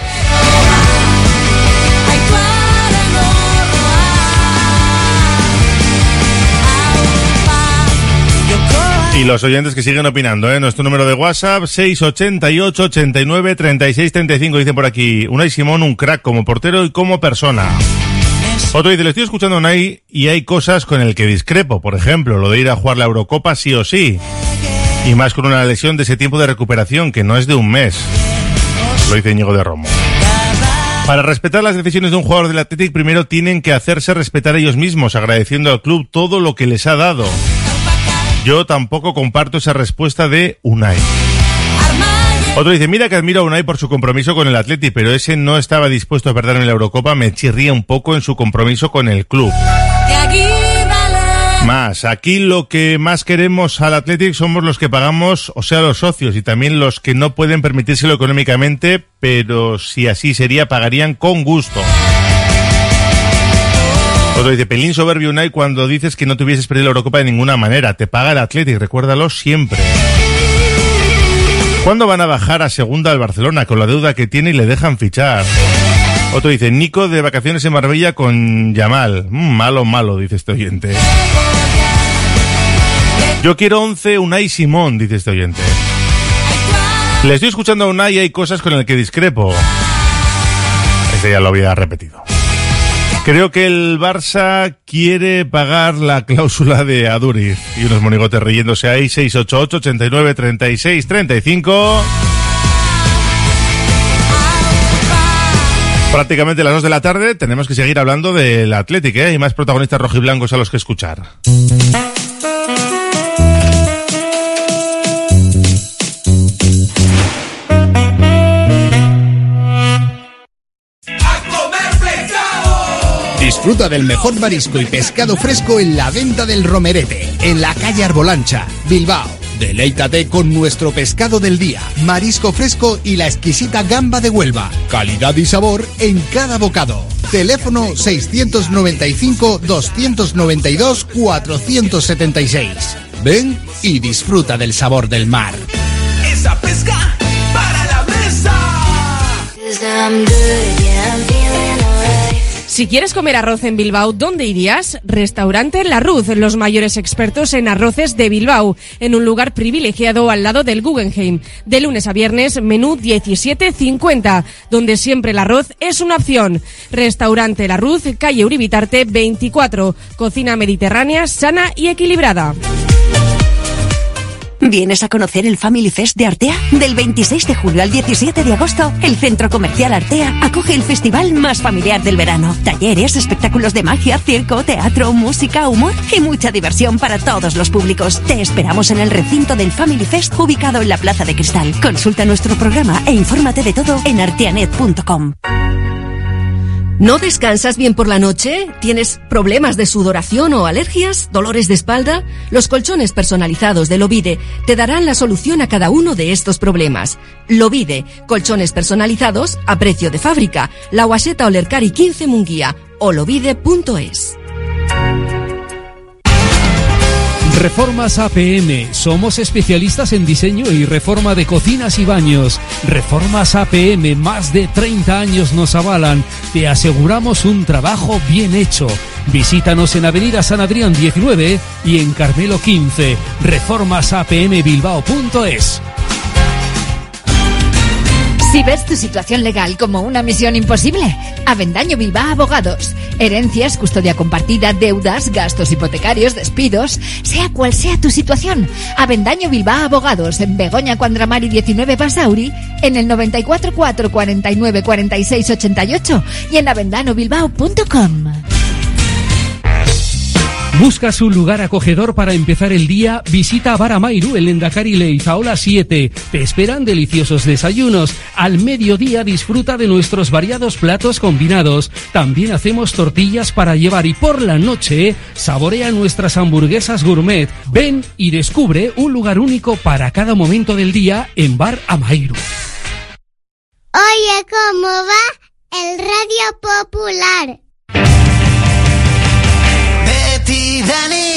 Speaker 5: Y los oyentes que siguen opinando, ¿eh? Nuestro número de WhatsApp, seis ochenta y ocho, ochenta y nueve, treinta y seis, treinta y cinco. Dicen por aquí, Unai Simón, un crack como portero y como persona. Otro dice, le estoy escuchando a Unai y hay cosas con el que discrepo. Por ejemplo, lo de ir a jugar la Eurocopa sí o sí. Y más con una lesión de ese tiempo de recuperación, que no es de un mes. Lo dice Íñigo de Romo. Para respetar las decisiones de un jugador del Athletic, primero tienen que hacerse respetar ellos mismos, agradeciendo al club todo lo que les ha dado. Yo tampoco comparto esa respuesta de Unai. Otro dice, mira que admiro a Unai por su compromiso con el Athletic, pero ese no estaba dispuesto a perder en la Eurocopa, me chirría un poco en su compromiso con el club. Más, aquí lo que más queremos al Athletic somos los que pagamos, o sea, los socios, y también los que no pueden permitírselo económicamente, pero si así sería, pagarían con gusto. Otro dice, pelín soberbio Unai cuando dices que no te hubieses perdido la Eurocopa de ninguna manera. Te paga el Athletic, recuérdalo siempre. ¿Cuándo van a bajar a segunda al Barcelona con la deuda que tiene y le dejan fichar? Otro dice, Nico de vacaciones en Marbella con Yamal. Mm, malo, malo, dice este oyente. Yo quiero once Unai Simón, dice este oyente. Le estoy escuchando a Unai y hay cosas con las que discrepo. Ese ya lo había repetido. Creo que el Barça quiere pagar la cláusula de Aduriz. Y unos monigotes riéndose ahí. seis ocho ocho, ochenta y nueve, treinta y seis, treinta y cinco. Prácticamente a las dos de la tarde tenemos que seguir hablando del Athletic, ¿eh? Hay más protagonistas rojiblancos a los que escuchar.
Speaker 7: Disfruta del mejor marisco y pescado fresco en la Venta del Romerete, en la calle Arbolancha, Bilbao. Deleítate con nuestro pescado del día, marisco fresco y la exquisita gamba de Huelva. Calidad y sabor en cada bocado. Teléfono seiscientos noventa y cinco, doscientos noventa y dos, cuatrocientos setenta y seis. Ven y disfruta del sabor del mar.
Speaker 12: Esa pesca para la mesa.
Speaker 13: Si quieres comer arroz en Bilbao, ¿dónde irías? Restaurante La Ruz, los mayores expertos en arroces de Bilbao, en un lugar privilegiado al lado del Guggenheim. De lunes a viernes, menú diecisiete cincuenta, donde siempre el arroz es una opción. Restaurante La Ruz, calle Uribitarte veinticuatro, cocina mediterránea, sana y equilibrada.
Speaker 11: ¿Vienes a conocer el Family Fest de Artea? Del veintiséis de julio al diecisiete de agosto, el Centro Comercial Artea acoge el festival más familiar del verano. Talleres, espectáculos de magia, circo, teatro, música, humor y mucha diversión para todos los públicos. Te esperamos en el recinto del Family Fest, ubicado en la Plaza de Cristal. Consulta nuestro programa e infórmate de todo en arteanet punto com.
Speaker 14: ¿No descansas bien por la noche? ¿Tienes problemas de sudoración o alergias? ¿Dolores de espalda? Los colchones personalizados de Lovide te darán la solución a cada uno de estos problemas. Lovide, colchones personalizados a precio de fábrica. La Guaseta Olercari quince Munguía o lovide punto es.
Speaker 15: Reformas A P M. Somos especialistas en diseño y reforma de cocinas y baños. Reformas A P M, más de treinta años nos avalan. Te aseguramos un trabajo bien hecho. Visítanos en Avenida San Adrián diecinueve y en Carmelo quince. reformas a p m bilbao punto es.
Speaker 3: Si ves tu situación legal como una misión imposible, Avendaño Bilbao Abogados. Herencias, custodia compartida, deudas, gastos hipotecarios, despidos, sea cual sea tu situación. Avendaño Bilbao Abogados, en Begoña Cuandramari diecinueve Basauri, en el noventa y cuatro cuatro cuarenta y nueve cuarenta y seis ochenta y ocho y en avendano bilbao punto com.
Speaker 15: ¿Buscas un lugar acogedor para empezar el día? Visita Bar Amairu en Lendakari Leizaola siete. Te esperan deliciosos desayunos. Al mediodía disfruta de nuestros variados platos combinados. También hacemos tortillas para llevar y por la noche saborea nuestras hamburguesas gourmet. Ven y descubre un lugar único para cada momento del día en Bar Amairu.
Speaker 16: Oye, ¿cómo va el Radio Popular?
Speaker 12: Dani.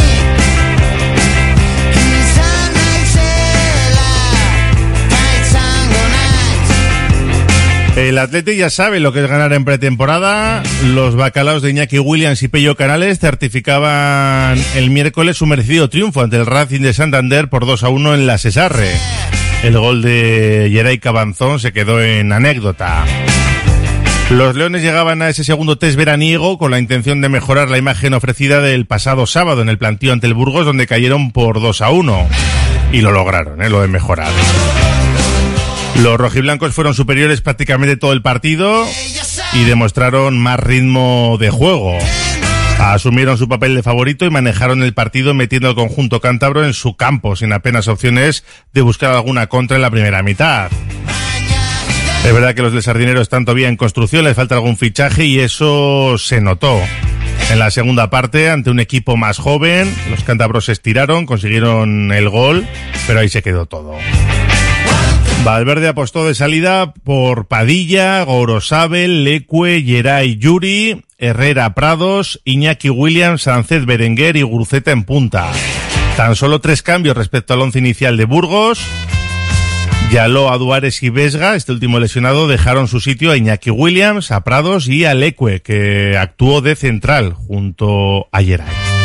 Speaker 5: El Athletic ya sabe lo que es ganar en pretemporada. Los bacalaos de Iñaki Williams y Pello Canales certificaban el miércoles su merecido triunfo ante el Racing de Santander por dos a uno en la Sesarre. El gol de Yeray Cabanzón se quedó en anécdota. Los Leones llegaban a ese segundo test veraniego con la intención de mejorar la imagen ofrecida del pasado sábado en el plantío ante el Burgos, donde cayeron por dos a uno. Y lo lograron, ¿eh? Lo de mejorar. Los rojiblancos fueron superiores prácticamente todo el partido y demostraron más ritmo de juego. Asumieron su papel de favorito y manejaron el partido metiendo al conjunto cántabro en su campo, sin apenas opciones de buscar alguna contra en la primera mitad. Es verdad que los del Sardinero están todavía en construcción, les falta algún fichaje y eso se notó. En la segunda parte, ante un equipo más joven, los cántabros se estiraron, consiguieron el gol, pero ahí se quedó todo. Valverde apostó de salida por Padilla, Gorosabel, Lecue, Yeray, Yuri, Herrera, Prados, Iñaki Williams, Sánchez, Berenguer y Guruceta en punta. Tan solo tres cambios respecto al once inicial de Burgos. Yaló, Aduares y Vesga, este último lesionado, dejaron su sitio a Iñaki Williams, a Prados y a Lecue, que actuó de central junto a Yeray.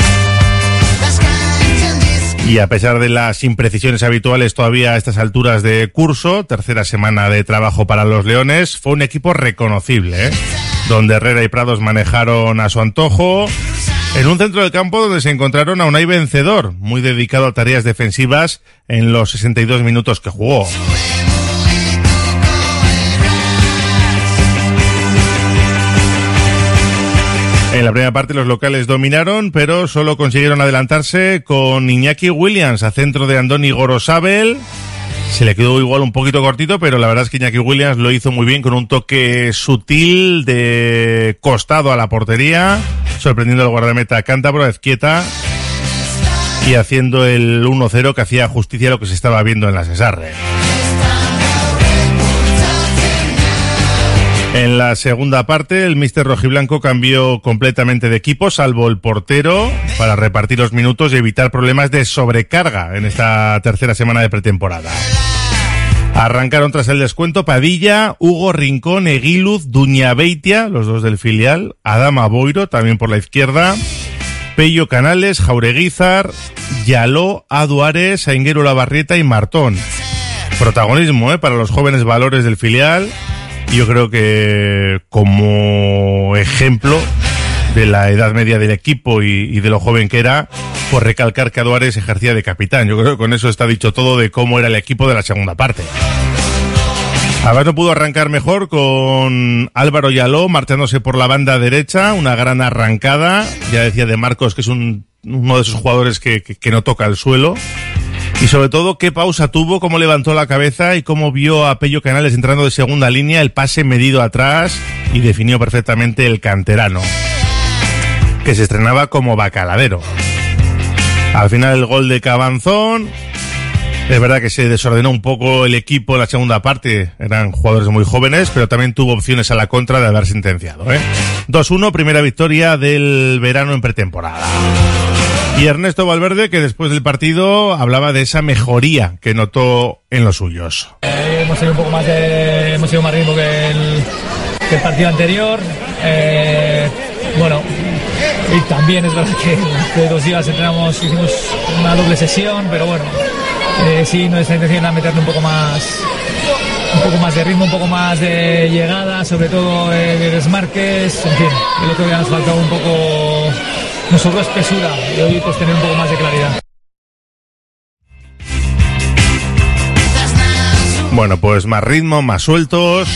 Speaker 5: Y a pesar de las imprecisiones habituales todavía a estas alturas de curso, tercera semana de trabajo para los Leones, fue un equipo reconocible, ¿eh? donde Herrera y Prados manejaron a su antojo. En un centro del campo donde se encontraron a Unai Vencedor, muy dedicado a tareas defensivas en los sesenta y dos minutos que jugó. En la primera parte los locales dominaron, pero solo consiguieron adelantarse con Iñaki Williams a centro de Andoni Gorosabel. Se le quedó igual un poquito cortito, pero la verdad es que Iñaki Williams lo hizo muy bien con un toque sutil de costado a la portería, sorprendiendo al guardameta cántabro a Ezquieta y haciendo el uno cero que hacía justicia a lo que se estaba viendo en la Cesarre. En la segunda parte, el míster rojiblanco cambió completamente de equipo, salvo el portero, para repartir los minutos y evitar problemas de sobrecarga en esta tercera semana de pretemporada. Arrancaron tras el descuento Padilla, Hugo Rincón, Eguiluz, Duñabeitia, los dos del filial, Adama Boiro, también por la izquierda, Pello Canales, Jaureguizar, Yaló, Aduares, Ainguero Labarrieta y Martón. Protagonismo, ¿eh?, para los jóvenes valores del filial. Y yo creo que como ejemplo de la edad media del equipo y, y de lo joven que era, por recalcar que Aduares ejercía de capitán. Yo creo que con eso está dicho todo de cómo era el equipo de la segunda parte. Además no pudo arrancar mejor con Álvaro Yaló marchándose por la banda derecha, una gran arrancada. Ya decía de Marcos que es un, uno de esos jugadores que, que, que no toca el suelo. Y sobre todo, qué pausa tuvo, cómo levantó la cabeza y cómo vio a Pello Canales entrando de segunda línea, el pase medido atrás y definió perfectamente el canterano, que se estrenaba como Bacaladero. Al final el gol de Cabanzón. Es verdad que se desordenó un poco el equipo en la segunda parte, eran jugadores muy jóvenes, pero también tuvo opciones a la contra de haber sentenciado, ¿eh? dos uno, primera victoria del verano en pretemporada. Y Ernesto Valverde, que después del partido hablaba de esa mejoría que notó en los suyos.
Speaker 17: Eh, hemos tenido un poco más de, hemos tenido más ritmo que el, que el partido anterior. Eh, bueno, y también es verdad que de dos días entrenamos, hicimos una doble sesión, pero bueno, eh, sí, nuestra intención era meterle un poco más, un poco más de ritmo, un poco más de llegada, sobre todo eh, de desmarques. En fin, el otro día nos faltaba un poco. Nos sobró espesura y hoy pues tener un poco más de claridad.
Speaker 5: Bueno, pues más ritmo, más sueltos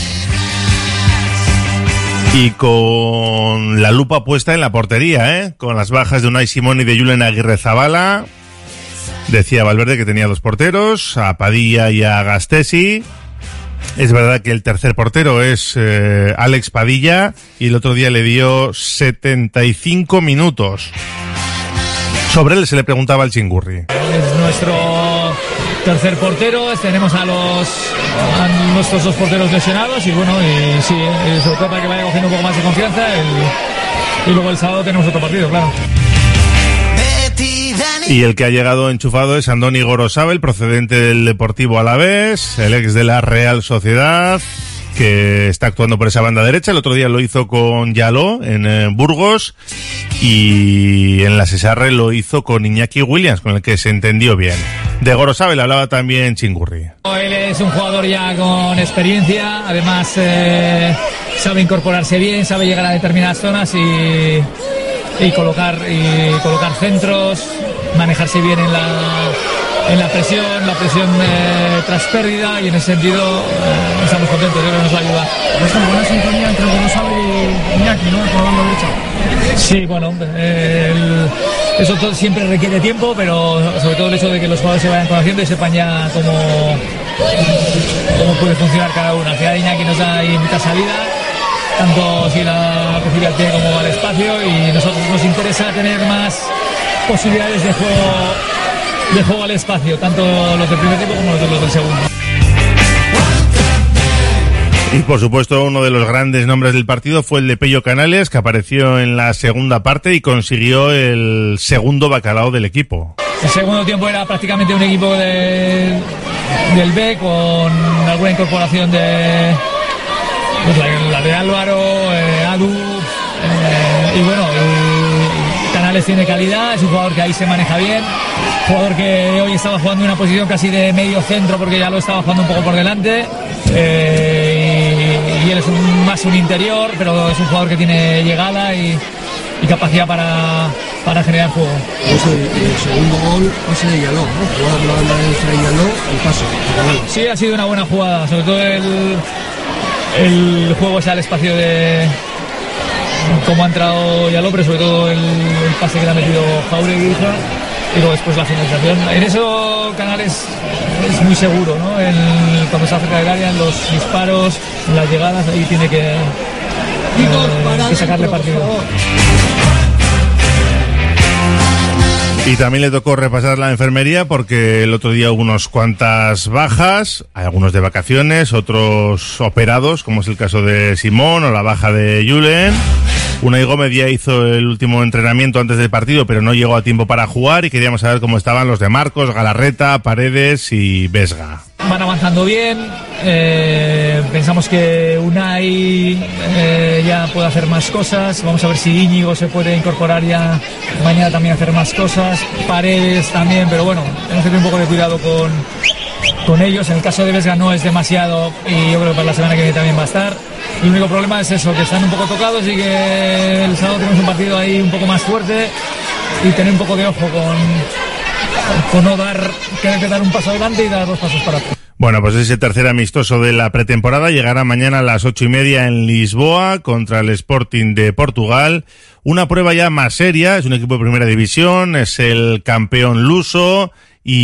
Speaker 5: y con la lupa puesta en la portería, ¿eh? Con las bajas de Unai Simón y de Julen Aguirrezabala. Decía Valverde que tenía dos porteros, a Padilla y a Gastesi. Es verdad que el tercer portero es eh, Alex Padilla y el otro día le dio setenta y cinco minutos. Sobre él se le preguntaba al Chingurri.
Speaker 17: Es nuestro tercer portero, tenemos a los a nuestros dos porteros lesionados y bueno, y sí, y sobre todo para que vaya cogiendo un poco más de confianza el, y luego el sábado tenemos otro partido, claro.
Speaker 5: Y el que ha llegado enchufado es Andoni Gorosabel, procedente del Deportivo Alavés, el ex de la Real Sociedad, que está actuando por esa banda derecha. El otro día lo hizo con Yaló en eh, Burgos y en la Cesarre lo hizo con Iñaki Williams, con el que se entendió bien. De Gorosabel hablaba también Chingurri.
Speaker 17: Él es un jugador ya con experiencia, además eh, sabe incorporarse bien, sabe llegar a determinadas zonas y... y colocar y colocar centros, manejarse bien en la en la presión, la presión eh, tras pérdida, y en ese sentido eh, estamos contentos, yo creo que nos va a ayudar.
Speaker 18: ¿Es una buena sintonía entre Gorosabel y Iñaki, no? Por la banda derecha.
Speaker 17: Sí, bueno, el, eso todo siempre requiere tiempo, pero sobre todo el hecho de que los jugadores se vayan conociendo y sepan ya cómo, cómo puede funcionar cada uno. Al final Iñaki nos da ahí mucha salida, tanto si la posibilidad tiene como al espacio, y nosotros nos interesa tener más posibilidades de juego de juego al espacio, tanto los del primer tiempo como los, los del segundo.
Speaker 5: Y por supuesto uno de los grandes nombres del partido fue el de Pello Canales, que apareció en la segunda parte y consiguió el segundo bacalao del equipo.
Speaker 17: El segundo tiempo era prácticamente un equipo de, del B, con alguna incorporación de pues la, la de Álvaro, eh, Adu, eh, y bueno, y Canales tiene calidad, es un jugador que ahí se maneja bien, jugador que hoy estaba jugando en una posición casi de medio centro porque ya lo estaba jugando un poco por delante, eh, y, y él es un, más un interior, pero es un jugador que tiene llegada y, y capacidad para, para generar juego.
Speaker 10: Pues el, el segundo gol pase de Yaló, ¿no? Jugada por la banda derecha de Yaló y pase.
Speaker 17: Sí, ha sido una buena jugada, sobre todo el, el juego es al espacio de cómo ha entrado Yaló, pero sobre todo el, el pase que le ha metido Jauregui y luego después la finalización. En eso Canales es muy seguro, ¿no? En, cuando está cerca del área, en los disparos, en las llegadas, ahí tiene que, eh, que sacarle partido.
Speaker 5: Y también le tocó repasar la enfermería porque el otro día hubo unas cuantas bajas, algunos de vacaciones, otros operados, como es el caso de Simón o la baja de Julen. Unai Gómez ya hizo el último entrenamiento antes del partido, pero no llegó a tiempo para jugar y queríamos saber cómo estaban los de Marcos, Galarreta, Paredes y Vesga.
Speaker 17: Van avanzando bien, eh, pensamos que Unai eh, ya puede hacer más cosas, vamos a ver si Íñigo se puede incorporar ya mañana también a hacer más cosas, Paredes también, pero bueno, tenemos que tener un poco de cuidado con, con ellos. En el caso de Vesga no es demasiado y yo creo que para la semana que viene también va a estar. El único problema es eso, que están un poco tocados y que el sábado tenemos un partido ahí un poco más fuerte y tener un poco de ojo con, con no dar, tener que dar un paso adelante y dar dos pasos para atrás.
Speaker 5: Bueno, pues ese tercer amistoso de la pretemporada llegará mañana a las ocho y media en Lisboa contra el Sporting de Portugal. Una prueba ya más seria, es un equipo de primera división, es el campeón luso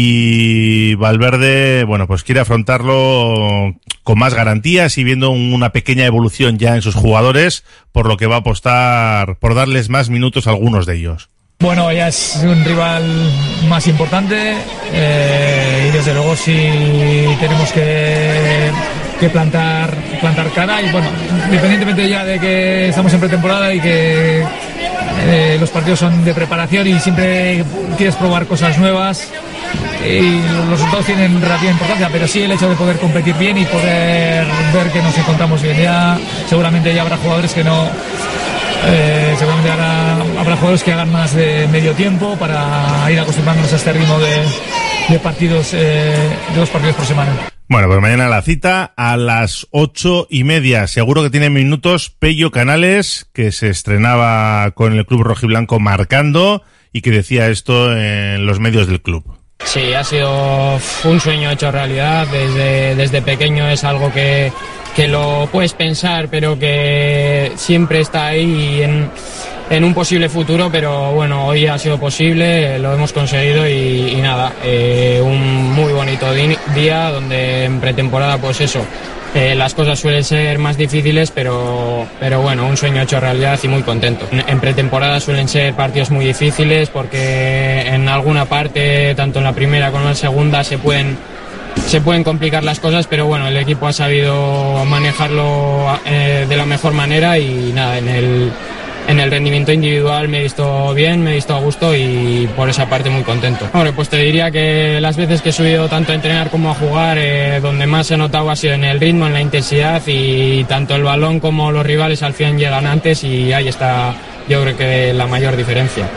Speaker 5: y Valverde, bueno, pues quiere afrontarlo con más garantías y viendo una pequeña evolución ya en sus jugadores, por lo que va a apostar por darles más minutos a algunos de ellos.
Speaker 17: Bueno, ya es un rival más importante eh, y desde luego sí tenemos que, que plantar, plantar cara y bueno, independientemente ya de que estamos en pretemporada y que eh, los partidos son de preparación y siempre quieres probar cosas nuevas y los resultados tienen relativa importancia, pero sí el hecho de poder competir bien y poder ver que nos encontramos bien. Ya seguramente ya habrá jugadores que no... Eh, seguramente habrá, habrá jugadores que hagan más de medio tiempo para ir acostumbrándonos a este ritmo de, de partidos, eh, de dos partidos por semana.
Speaker 5: Bueno, pues mañana la cita a las ocho y media. Seguro que tiene minutos Pello Canales, que se estrenaba con el club rojiblanco marcando y que decía esto en los medios del club.
Speaker 19: Sí, ha sido un sueño hecho realidad. Desde, desde pequeño es algo que, que lo puedes pensar, pero que siempre está ahí en, en un posible futuro. Pero bueno, hoy ha sido posible, lo hemos conseguido y, y nada, eh, un muy bonito di- día donde en pretemporada, pues eso, eh, las cosas suelen ser más difíciles, pero, pero bueno, un sueño hecho realidad y muy contento. En, en pretemporada suelen ser partidos muy difíciles porque en alguna parte, tanto en la primera como en la segunda, se pueden, se pueden complicar las cosas, pero bueno, el equipo ha sabido manejarlo eh, de la mejor manera y nada, en el, en el rendimiento individual me he visto bien, me he visto a gusto y por esa parte muy contento. Bueno, pues te diría que las veces que he subido tanto a entrenar como a jugar, eh, donde más he notado ha sido en el ritmo, en la intensidad y tanto el balón como los rivales al fin llegan antes y ahí está, yo creo que la mayor diferencia.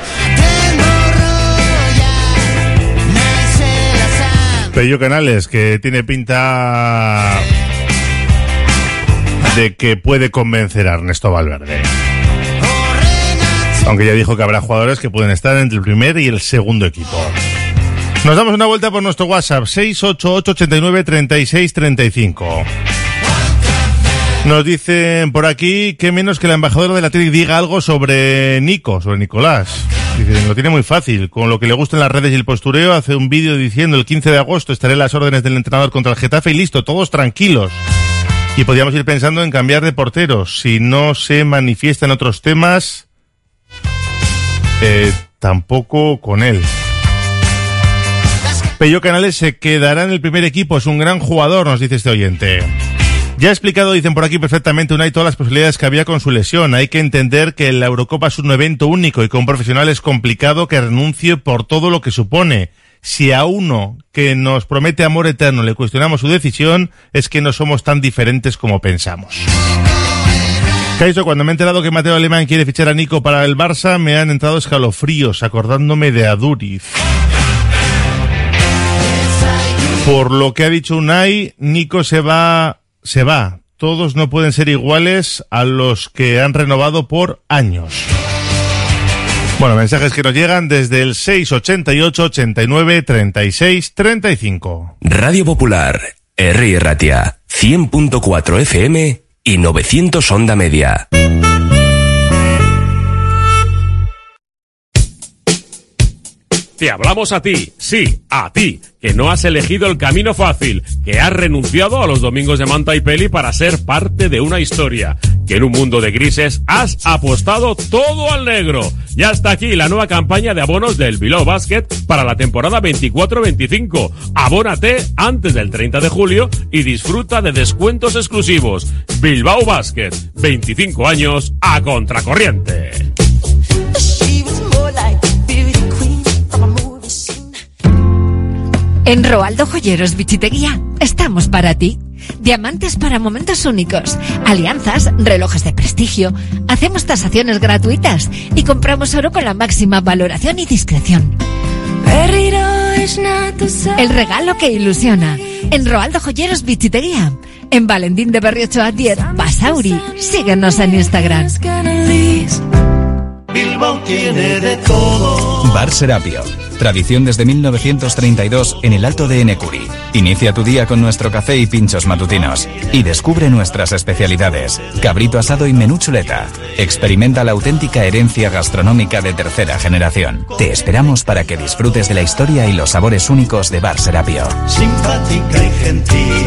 Speaker 5: Pello Canales, que tiene pinta de que puede convencer a Ernesto Valverde. Aunque ya dijo que habrá jugadores que pueden estar entre el primer y el segundo equipo. Nos damos una vuelta por nuestro WhatsApp, seis ocho ocho, ochenta y nueve, treinta y seis, treinta y cinco. Nos dicen por aquí que menos que la embajadora del Athletic diga algo sobre Nico, sobre Nicolás. Dicen, lo tiene muy fácil, con lo que le gusta en las redes y el postureo, hace un vídeo diciendo el quince de agosto estaré en las órdenes del entrenador contra el Getafe y listo, todos tranquilos. Y podríamos ir pensando en cambiar de portero, si no se manifiestan otros temas... Eh, tampoco con él. Pello Canales se quedará en el primer equipo, es un gran jugador, nos dice este oyente. Ya ha explicado, dicen por aquí perfectamente, Unai, todas las posibilidades que había con su lesión. Hay que entender que la Eurocopa es un evento único y con un profesional es complicado que renuncie por todo lo que supone. Si a uno que nos promete amor eterno le cuestionamos su decisión, es que no somos tan diferentes como pensamos. Caiso, cuando me he enterado que Mateo Alemán quiere fichar a Nico para el Barça, me han entrado escalofríos, acordándome de Aduriz. Por lo que ha dicho Unai, Nico se va, se va. todos no pueden ser iguales a los que han renovado por años. Bueno, mensajes que nos llegan desde el seis ochenta y ocho, ochenta y nueve, treinta y seis, treinta y cinco.
Speaker 4: Radio Popular, Herri Ratia, cien punto cuatro F M y novecientos onda media.
Speaker 20: Te hablamos a ti, sí, a ti, que no has elegido el camino fácil, que has renunciado a los domingos de manta y peli para ser parte de una historia, que en un mundo de grises has apostado todo al negro. Ya está aquí la nueva campaña de abonos del Bilbao Basket para la temporada veinticuatro veinticinco. Abónate antes del treinta de julio y disfruta de descuentos exclusivos. Bilbao Basket, veinticinco años a contracorriente.
Speaker 3: En Roaldo Joyeros Bichiteguía estamos para ti. Diamantes para momentos únicos, alianzas, relojes de prestigio. Hacemos tasaciones gratuitas y compramos oro con la máxima valoración y discreción. El regalo que ilusiona. En Roaldo Joyeros Bichiteguía. En Valentín de Berriochoa diez, Basauri. Síguenos en Instagram.
Speaker 12: Bilbao tiene de todo.
Speaker 8: Bar Serapio. Tradición desde mil novecientos treinta y dos en el Alto de Enecuri. Inicia tu día con nuestro café y pinchos matutinos. Y descubre nuestras especialidades. Cabrito asado y menú chuleta. Experimenta la auténtica herencia gastronómica de tercera generación. Te esperamos para que disfrutes de la historia y los sabores únicos de Bar Serapio.
Speaker 12: Simpática y gentil.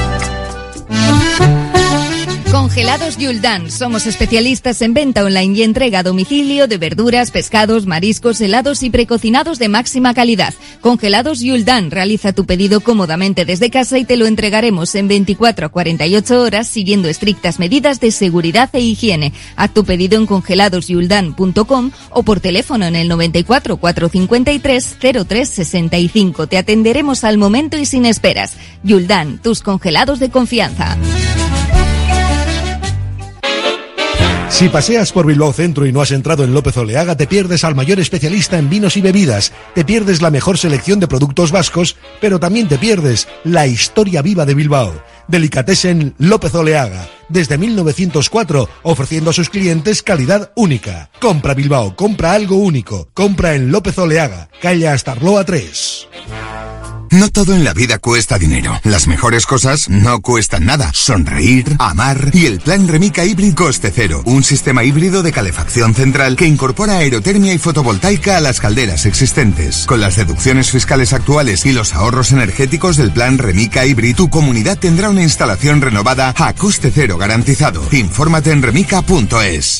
Speaker 21: Congelados Yuldan. Somos especialistas en venta online y entrega a domicilio de verduras, pescados, mariscos, helados y precocinados de máxima calidad. Congelados Yuldan. Realiza tu pedido cómodamente desde casa y te lo entregaremos en veinticuatro a cuarenta y ocho horas siguiendo estrictas medidas de seguridad e higiene. Haz tu pedido en congelados yuldan punto com o por teléfono en el noventa y cuatro, cuatrocientos cincuenta y tres, cero tres sesenta y cinco. Te atenderemos al momento y sin esperas. Yuldan, tus congelados de confianza.
Speaker 22: Si paseas por Bilbao Centro y no has entrado en López Oleaga, te pierdes al mayor especialista en vinos y bebidas, te pierdes la mejor selección de productos vascos, pero también te pierdes la historia viva de Bilbao. Delicatessen López Oleaga, desde mil novecientos cuatro, ofreciendo a sus clientes calidad única. Compra Bilbao, compra algo único, compra en López Oleaga, calle Astarloa tres.
Speaker 23: No todo en la vida cuesta dinero. Las mejores cosas no cuestan nada. Sonreír, amar y el plan Remica Hybrid coste cero. Un sistema híbrido de calefacción central que incorpora aerotermia y fotovoltaica a las calderas existentes. Con las deducciones fiscales actuales y los ahorros energéticos del plan Remica Hybrid, tu comunidad tendrá una instalación renovada a coste cero garantizado. Infórmate en remica punto es.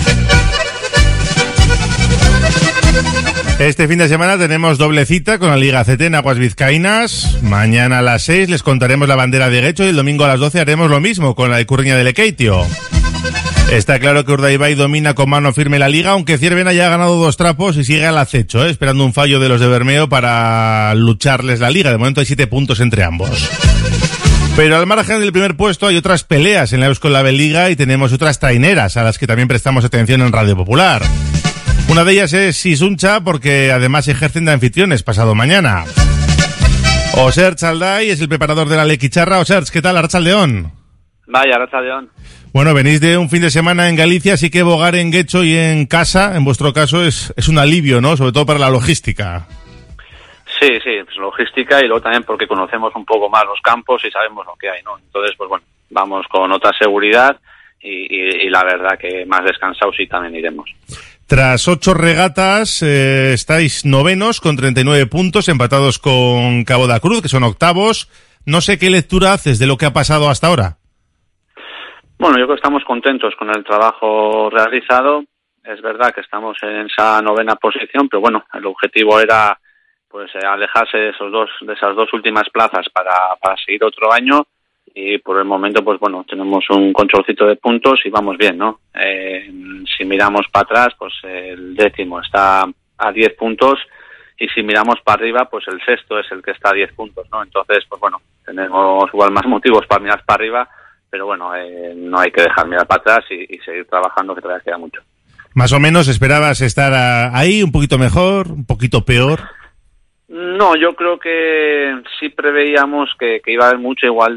Speaker 5: Este fin de semana tenemos doble cita con la Liga C T en Aguas Vizcaínas. Mañana a las seis les contaremos la bandera de Guecho y el domingo a las doce haremos lo mismo con la de Curriña de Lekeitio. Está claro que Urdaibai domina con mano firme la Liga, aunque Ciervena ya ha ganado dos trapos y sigue al acecho, ¿eh? esperando un fallo de los de Bermeo para lucharles la Liga. De momento hay siete puntos entre ambos. Pero al margen del primer puesto hay otras peleas en la Euskal Label Liga y tenemos otras traineras a las que también prestamos atención en Radio Popular. Una de ellas es Isuncha, porque además ejercen de anfitriones pasado mañana. Osertz Alday es el preparador de la Lequicharra. Osertz, ¿qué tal? Arratsaldeon.
Speaker 24: Vaya, Arratsaldeon.
Speaker 5: Bueno, venís de un fin de semana en Galicia, así que bogar en Guecho y en casa, en vuestro caso, es, es un alivio, ¿no? Sobre todo para la logística.
Speaker 24: Sí, sí, pues logística y luego también porque conocemos un poco más los campos y sabemos lo que hay, ¿no? Entonces, pues bueno, vamos con otra seguridad y, y, y la verdad que más descansados sí también iremos.
Speaker 5: Tras ocho regatas, eh, estáis novenos con treinta y nueve puntos, empatados con Cabo da Cruz, que son octavos. No sé qué lectura haces de lo que ha pasado hasta ahora.
Speaker 24: Bueno, yo creo que estamos contentos con el trabajo realizado. Es verdad que estamos en esa novena posición, pero bueno, el objetivo era pues alejarse de esos dos, de esas dos últimas plazas para, para seguir otro año. Y por el momento, pues bueno, tenemos un controlcito de puntos y vamos bien, ¿no? Eh, si miramos para atrás, pues el décimo está a diez puntos y si miramos para arriba, pues el sexto es el que está a diez puntos, ¿no? Entonces, pues bueno, tenemos igual más motivos para mirar para arriba, pero bueno, eh, no hay que dejar mirar para atrás y, y seguir trabajando, que todavía queda mucho.
Speaker 5: Más o menos, ¿esperabas estar a, ahí un poquito mejor, un poquito peor?
Speaker 24: No, yo creo que sí preveíamos que, que iba a haber mucha igualdad.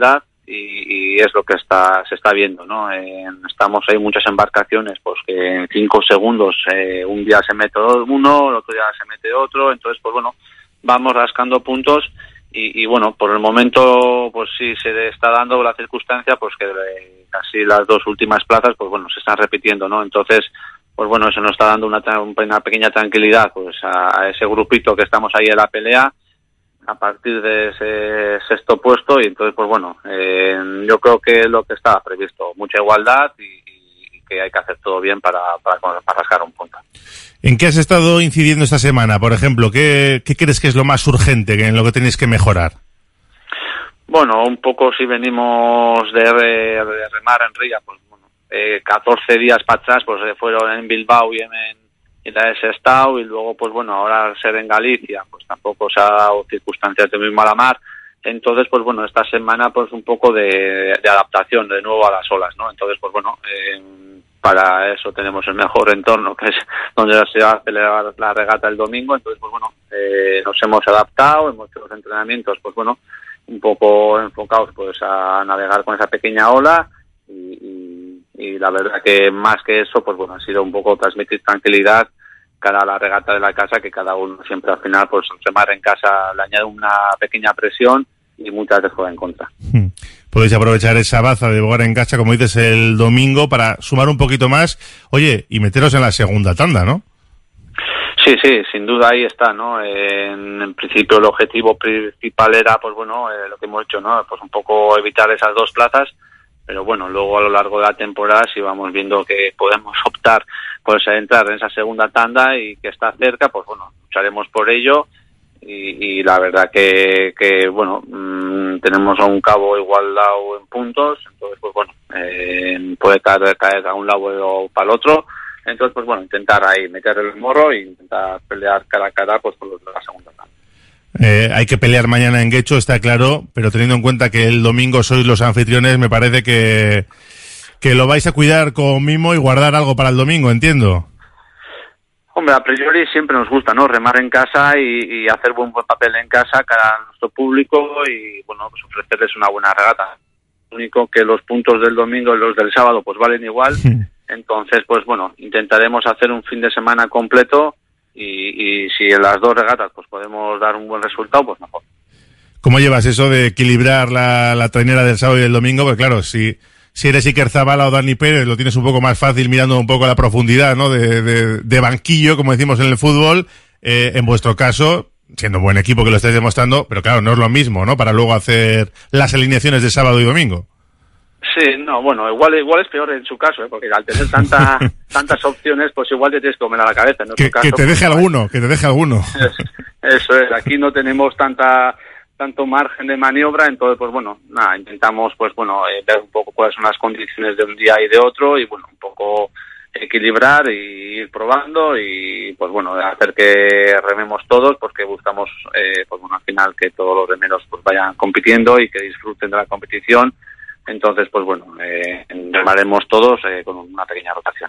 Speaker 24: y, y es lo que está se está viendo, ¿no? Eh, estamos hay muchas embarcaciones, pues que en cinco segundos eh, un día se mete uno, el otro día se mete otro, entonces pues bueno, vamos rascando puntos y, y bueno, por el momento pues sí se está dando la circunstancia pues que eh, casi las dos últimas plazas pues bueno se están repitiendo, ¿no? Entonces pues bueno, eso nos está dando una, una pequeña tranquilidad pues a, a ese grupito que estamos ahí en la pelea a partir de ese sexto puesto y entonces pues bueno, eh, yo creo que es lo que está previsto, mucha igualdad y, y que hay que hacer todo bien para, para, para rascar un punto.
Speaker 5: ¿En qué has estado incidiendo esta semana? Por ejemplo, ¿qué, qué crees que es lo más urgente, en lo que tenéis que mejorar?
Speaker 24: Bueno, un poco si venimos de, re, de remar en Ría, pues bueno, eh, catorce días para atrás pues eh, fueron en Bilbao y en, en la de Sestao y luego pues bueno, ahora al ser en Galicia pues tampoco se ha dado circunstancias de muy mala mar, entonces pues bueno, esta semana pues un poco de, de adaptación de nuevo a las olas, ¿no? Entonces pues bueno, eh, para eso tenemos el mejor entorno que es donde se va a celebrar la regata el domingo, entonces pues bueno, eh, nos hemos adaptado, hemos hecho los entrenamientos pues bueno, un poco enfocados pues a navegar con esa pequeña ola y, y, y la verdad que más que eso pues bueno ha sido un poco transmitir tranquilidad cara a la regata de la casa, que cada uno siempre al final pues remar en casa le añade una pequeña presión y muchas veces juega en contra.
Speaker 5: Podéis aprovechar esa baza de bogar en casa, como dices, el domingo para sumar un poquito más, oye, y meteros en la segunda tanda, ¿no?
Speaker 24: Sí, sí, sin duda ahí está, ¿no? Eh, en, en principio el objetivo principal era, pues bueno, eh, lo que hemos hecho, ¿no? Pues un poco evitar esas dos plazas, pero bueno, luego a lo largo de la temporada si vamos viendo que podemos optar pues a entrar en esa segunda tanda y que está cerca, pues bueno, lucharemos por ello y, y la verdad que, que bueno, mmm, tenemos a un cabo igualado en puntos, entonces pues bueno, eh, puede caer, caer a un lado o para el otro. Entonces, pues bueno, intentar ahí meter el morro e intentar pelear cara a cara pues por los de la segunda tanda.
Speaker 5: Eh, hay que pelear mañana en Guecho, está claro, pero teniendo en cuenta que el domingo sois los anfitriones, me parece que, que lo vais a cuidar con mimo y guardar algo para el domingo, entiendo.
Speaker 24: Hombre, a priori siempre nos gusta, ¿no? Remar en casa y, y hacer buen, buen papel en casa cara a nuestro público y, bueno, pues ofrecerles una buena regata. Lo único que los puntos del domingo y los del sábado pues valen igual. Entonces, pues bueno, intentaremos hacer un fin de semana completo y, y si en las dos regatas pues podemos dar un buen resultado, pues mejor.
Speaker 5: ¿Cómo llevas eso de equilibrar la, la trainera del sábado y del domingo? Pues claro, si, si eres Iker Zabala o Dani Pérez, lo tienes un poco más fácil mirando un poco la profundidad, ¿no? De, de, de banquillo, como decimos en el fútbol. Eh, en vuestro caso, siendo un buen equipo que lo estáis demostrando, pero claro, no es lo mismo, ¿no? Para luego hacer las alineaciones de sábado y domingo.
Speaker 24: Sí, no, bueno, igual igual es peor en su caso, ¿eh? Porque al tener tanta, tantas opciones, pues igual te tienes que comer a la cabeza. En
Speaker 5: que,
Speaker 24: caso,
Speaker 5: que te deje
Speaker 24: pues,
Speaker 5: alguno, que te deje alguno.
Speaker 24: Es, eso es, aquí no tenemos tanta tanto margen de maniobra, entonces, pues bueno, nada, intentamos, pues bueno, eh, ver un poco cuáles son las condiciones de un día y de otro y, bueno, un poco equilibrar y ir probando y, pues bueno, hacer que rememos todos, pues que buscamos, eh, pues bueno, al final que todos los remeros pues vayan compitiendo y que disfruten de la competición. Entonces, pues bueno, eh, remaremos todos eh, con una pequeña rotación.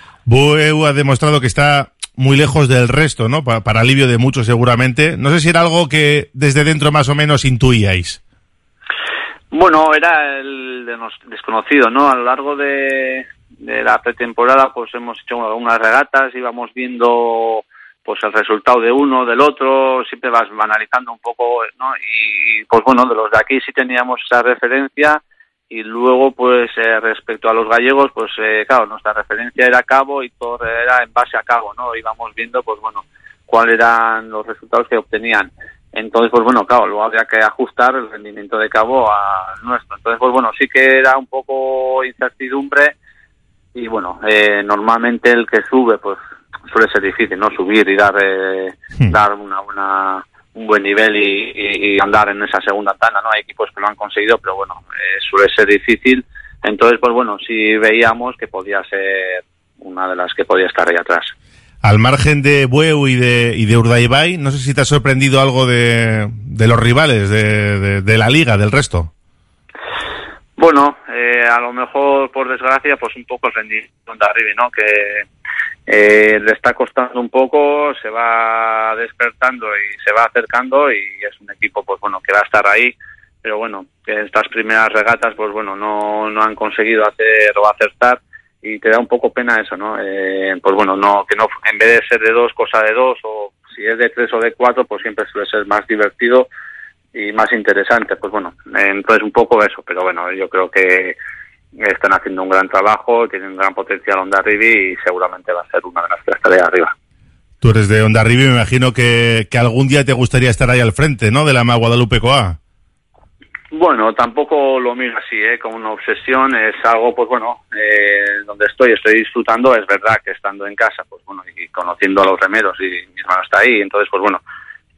Speaker 5: Bueu ha demostrado que está muy lejos del resto, ¿no? Pa- para alivio de muchos seguramente. No sé si era algo que desde dentro más o menos intuíais.
Speaker 24: Bueno, era el de nos- desconocido, ¿no? A lo largo de, de la pretemporada, pues hemos hecho algunas regatas, íbamos viendo pues el resultado de uno, del otro, siempre vas analizando un poco, ¿no? Y, y pues bueno, de los de aquí sí teníamos esa referencia. Y luego, pues, eh, respecto a los gallegos, pues, eh, claro, nuestra referencia era Cabo y todo era en base a Cabo, ¿no? Íbamos viendo, pues, bueno, cuáles eran los resultados que obtenían. Entonces, pues, bueno, claro, luego habría que ajustar el rendimiento de Cabo al nuestro. Entonces, pues, bueno, sí que era un poco incertidumbre y, bueno, eh, normalmente el que sube, pues, suele ser difícil, ¿no? Subir y dar, eh, hmm. dar una, una un buen nivel y, y, y andar en esa segunda tanda, ¿no? Hay equipos que lo han conseguido, pero bueno, eh, suele ser difícil. Entonces, pues bueno, sí veíamos que podía ser una de las que podía estar ahí atrás.
Speaker 5: Al margen de Bueu y de, y de Urdaibai, no sé si te ha sorprendido algo de, de los rivales, de, de, de la liga, del resto.
Speaker 24: Bueno, eh, a lo mejor, por desgracia, pues un poco el rendimiento de arriba, ¿no? Que eh, le está costando un poco, se va despertando y se va acercando y es un equipo, pues bueno, que va a estar ahí. pero bueno, que estas primeras regatas, pues bueno, no, no han conseguido hacer o acertar, y te da un poco pena eso, ¿no? Eh, pues bueno, no, que no, en vez de ser de dos, cosa de dos, o si es de tres o de cuatro, pues siempre suele ser más divertido y más interesante, pues bueno, entonces un poco eso, pero bueno, yo creo que están haciendo un gran trabajo, tienen un gran potencial Hondarribia y seguramente va a ser una de las que estaré arriba.
Speaker 5: Tú eres de Hondarribia, me imagino que, que algún día te gustaría estar ahí al frente, ¿no?, de la M A Guadalupe Coa.
Speaker 24: Bueno, tampoco lo miro así, ¿eh? Como una obsesión, es algo, pues bueno, eh, donde estoy, estoy disfrutando, es verdad que estando en casa, pues bueno, y conociendo a los remeros, y mi hermano está ahí, entonces, pues bueno,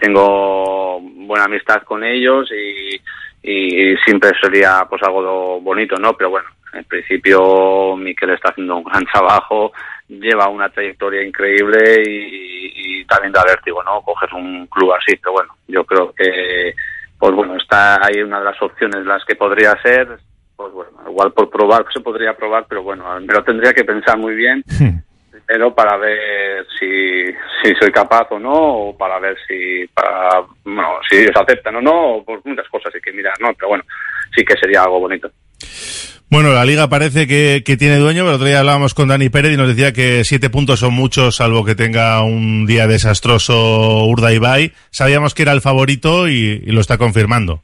Speaker 24: tengo buena amistad con ellos, y, y siempre sería, pues algo bonito, ¿no? Pero bueno, en principio, Miquel está haciendo un gran trabajo, lleva una trayectoria increíble, y, y, y también da vértigo, ¿no?, coger un club así, pero bueno, yo creo que pues bueno, está ahí una de las opciones las que podría ser, pues bueno, igual por probar se podría probar, pero bueno, me lo tendría que pensar muy bien, primero para ver si, si soy capaz o no, o para ver si, para, bueno, si ellos aceptan o no, o por muchas cosas hay que mirar, ¿no? Pero bueno, sí que sería algo bonito.
Speaker 5: Bueno, la Liga parece que, que tiene dueño, pero el otro día hablábamos con Dani Pérez y nos decía que siete puntos son muchos, salvo que tenga un día desastroso Urdaibai. Sabíamos que era el favorito y, y lo está confirmando.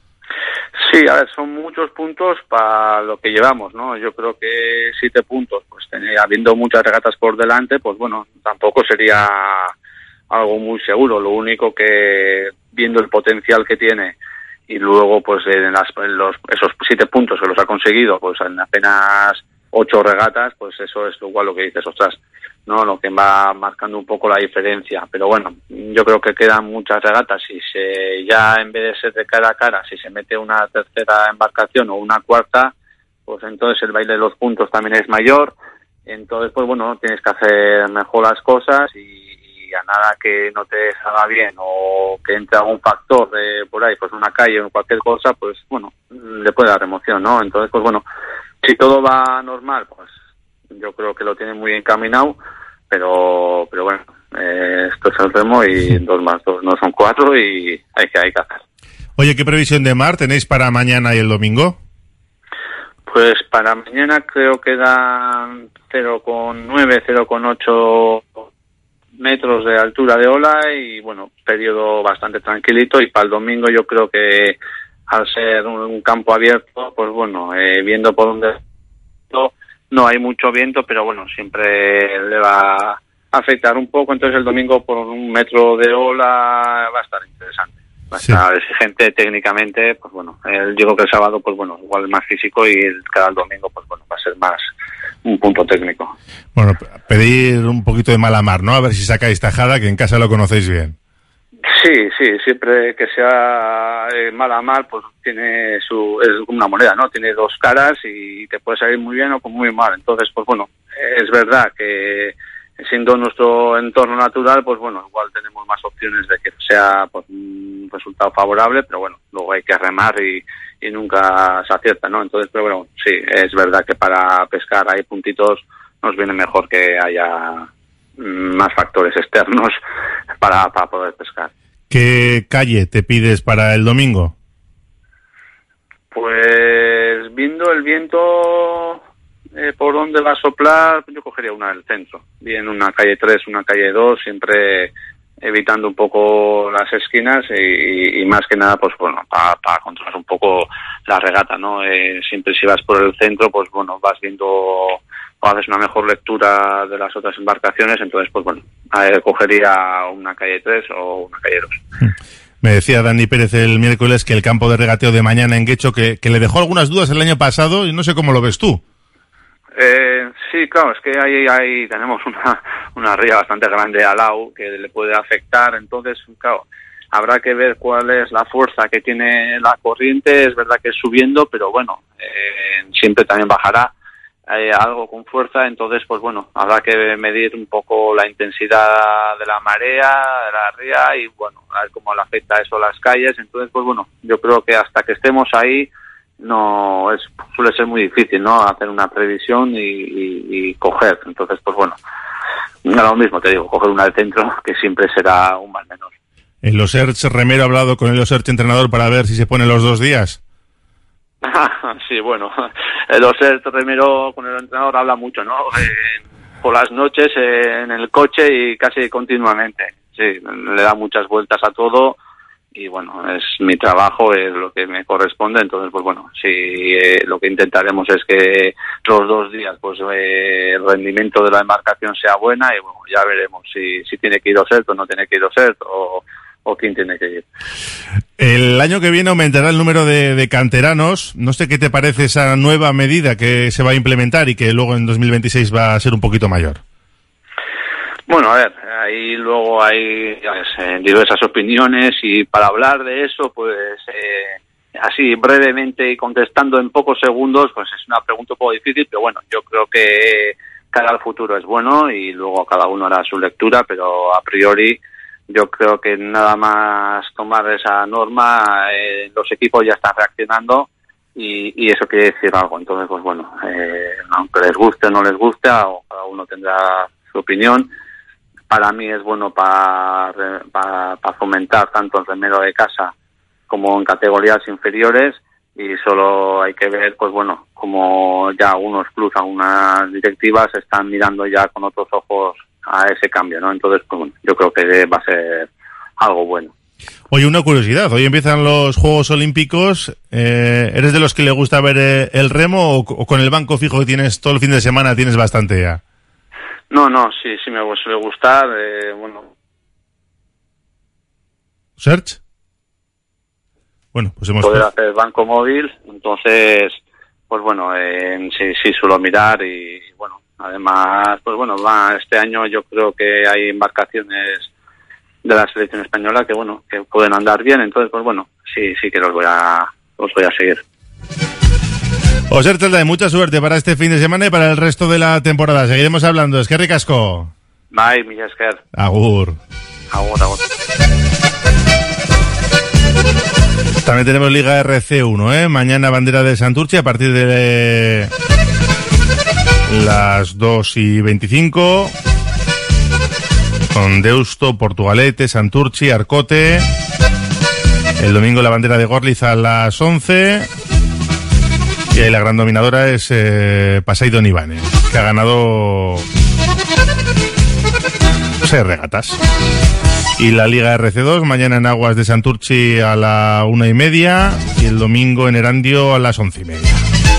Speaker 24: Sí, a ver, son muchos puntos para lo que llevamos, ¿no? Yo creo que siete puntos, pues tenía, habiendo muchas regatas por delante, pues bueno, tampoco sería algo muy seguro. Lo único que, viendo el potencial que tiene, y luego pues en, las, en los esos siete puntos que los ha conseguido pues en apenas ocho regatas, pues eso es igual lo que dices, ostras, no, lo que va marcando un poco la diferencia. Pero bueno, yo creo que quedan muchas regatas, si se ya en vez de ser de cara a cara, si se mete una tercera embarcación o una cuarta, pues entonces el baile de los puntos también es mayor, entonces pues bueno, tienes que hacer mejor las cosas, y a nada que no te salga bien o que entre algún factor de por ahí, pues una calle o cualquier cosa, pues bueno, le puede dar emoción, ¿no? Entonces, pues bueno, si todo va normal, pues yo creo que lo tiene muy encaminado, pero pero bueno, eh, esto es el remo y dos más dos no son cuatro, y hay que, hay que hacer.
Speaker 5: Oye, ¿qué previsión de mar tenéis para mañana y el domingo?
Speaker 24: Pues para mañana creo que dan cero coma nueve, cero coma ocho metros de altura de ola, y bueno, periodo bastante tranquilito, y para el domingo yo creo que al ser un, un campo abierto, pues bueno, eh, viendo por donde no hay mucho viento, pero bueno, siempre le va a afectar un poco, entonces el domingo por un metro de ola va a estar interesante, va a sí. estar exigente técnicamente, pues bueno, el, yo creo que el sábado pues bueno, igual es más físico, y el, cada el domingo pues bueno, va a ser más un punto técnico.
Speaker 5: Bueno, pedir un poquito de mala mar, ¿no? A ver si sacáis tajada, que en casa lo conocéis bien.
Speaker 24: Sí, sí, siempre que sea eh, mala mar, pues tiene su, es una moneda, ¿no? Tiene dos caras y te puede salir muy bien o muy mal. Entonces, pues bueno, es verdad que siendo nuestro entorno natural, pues bueno, igual tenemos más opciones de que sea pues un resultado favorable, pero bueno, luego hay que remar y y nunca se acierta, ¿no? Entonces, pero bueno, sí, es verdad que para pescar hay puntitos, nos viene mejor que haya más factores externos para, para poder pescar.
Speaker 5: ¿Qué calle te pides para el domingo?
Speaker 24: Pues viendo el viento eh, por dónde va a soplar, yo cogería una del centro, bien una calle tres, una calle dos, siempre evitando un poco las esquinas, y, y más que nada, pues bueno, para pa controlar un poco la regata, ¿no? Eh, siempre si vas por el centro, pues bueno, vas viendo o haces una mejor lectura de las otras embarcaciones, entonces pues bueno, eh, cogería una calle tres o una calle dos.
Speaker 5: Me decía Dani Pérez el miércoles que el campo de regateo de mañana en Guecho, que, que le dejó algunas dudas el año pasado, y no sé cómo lo ves tú.
Speaker 24: Eh, sí, claro, es que ahí, ahí tenemos una, una ría bastante grande al lado que le puede afectar, entonces, claro, habrá que ver cuál es la fuerza que tiene la corriente. Es verdad que es subiendo, pero bueno, eh, siempre también bajará eh, algo con fuerza, entonces, pues bueno, habrá que medir un poco la intensidad de la marea, de la ría, y bueno, a ver cómo le afecta eso a las calles. Entonces, pues bueno, yo creo que hasta que estemos ahí, no es suele ser muy difícil, ¿no? Hacer una previsión y, y, y coger. Entonces, pues bueno, no lo mismo, te digo, coger una del centro, que siempre será un más menor.
Speaker 5: ¿El Oserch Remero ha hablado con el Oserch entrenador para ver si se pone los dos días?
Speaker 24: Sí, bueno, el Oserch Remero con el entrenador habla mucho, ¿no? Eh, por las noches eh, en el coche y casi continuamente. Sí, le da muchas vueltas a todo y bueno, es mi trabajo, es lo que me corresponde. Entonces, pues bueno, sí, eh, lo que intentaremos es que los dos días pues eh, el rendimiento de la embarcación sea buena y bueno, ya veremos si, si tiene que ir Oserch o no tiene que ir Oserch o... o quién tiene que ir.
Speaker 5: El año que viene aumentará el número de, de canteranos. No sé qué te parece esa nueva medida que se va a implementar y que luego en dos mil veintiséis va a ser un poquito mayor.
Speaker 24: Bueno, a ver, ahí luego hay eh, diversas opiniones y para hablar de eso, pues eh, así brevemente y contestando en pocos segundos, pues es una pregunta un poco difícil, pero bueno, yo creo que cara al futuro es bueno y luego cada uno hará su lectura, pero a priori yo creo que nada más tomar esa norma, eh, los equipos ya están reaccionando y, y eso quiere decir algo. Entonces, pues bueno, eh, aunque les guste o no les guste, o cada uno tendrá su opinión, para mí es bueno para para, para fomentar tanto el remero de casa como en categorías inferiores y solo hay que ver, pues bueno, como ya algunos clubes, algunas directivas están mirando ya con otros ojos a ese cambio, ¿no? Entonces, pues bueno, yo creo que va a ser algo bueno.
Speaker 5: Oye, una curiosidad, hoy empiezan los Juegos Olímpicos, eh, ¿eres de los que le gusta ver eh, el remo o, o con el banco fijo que tienes todo el fin de semana tienes bastante ya?
Speaker 24: No, no, sí, sí me suele gustar, eh, bueno.
Speaker 5: ¿Search? Bueno, pues hemos...
Speaker 24: Poder hacer banco móvil, entonces, pues bueno, eh, sí, sí suelo mirar y, bueno, además, pues bueno, va, este año yo creo que hay embarcaciones de la selección española que bueno, que pueden andar bien, entonces pues bueno, sí, sí que los voy a, los voy a seguir.
Speaker 5: Oser Telda, mucha suerte para este fin de semana y para el resto de la temporada. Seguiremos hablando. Es que ricasco.
Speaker 24: Bye, mi esker.
Speaker 5: Agur.
Speaker 24: Agur, agur.
Speaker 5: También tenemos Liga R C uno, ¿eh? Mañana bandera de Santurce a partir de las dos y veinticinco. Con Deusto, Portugalete, Santurce, Arcote. El domingo la bandera de Gorliz a las once. Y ahí la gran dominadora es eh, Pasaidon Ibáñez, que ha ganado seis regatas. Y la Liga R C dos, mañana en Aguas de Santurce a la una y media y el domingo en Erandio a las once y media.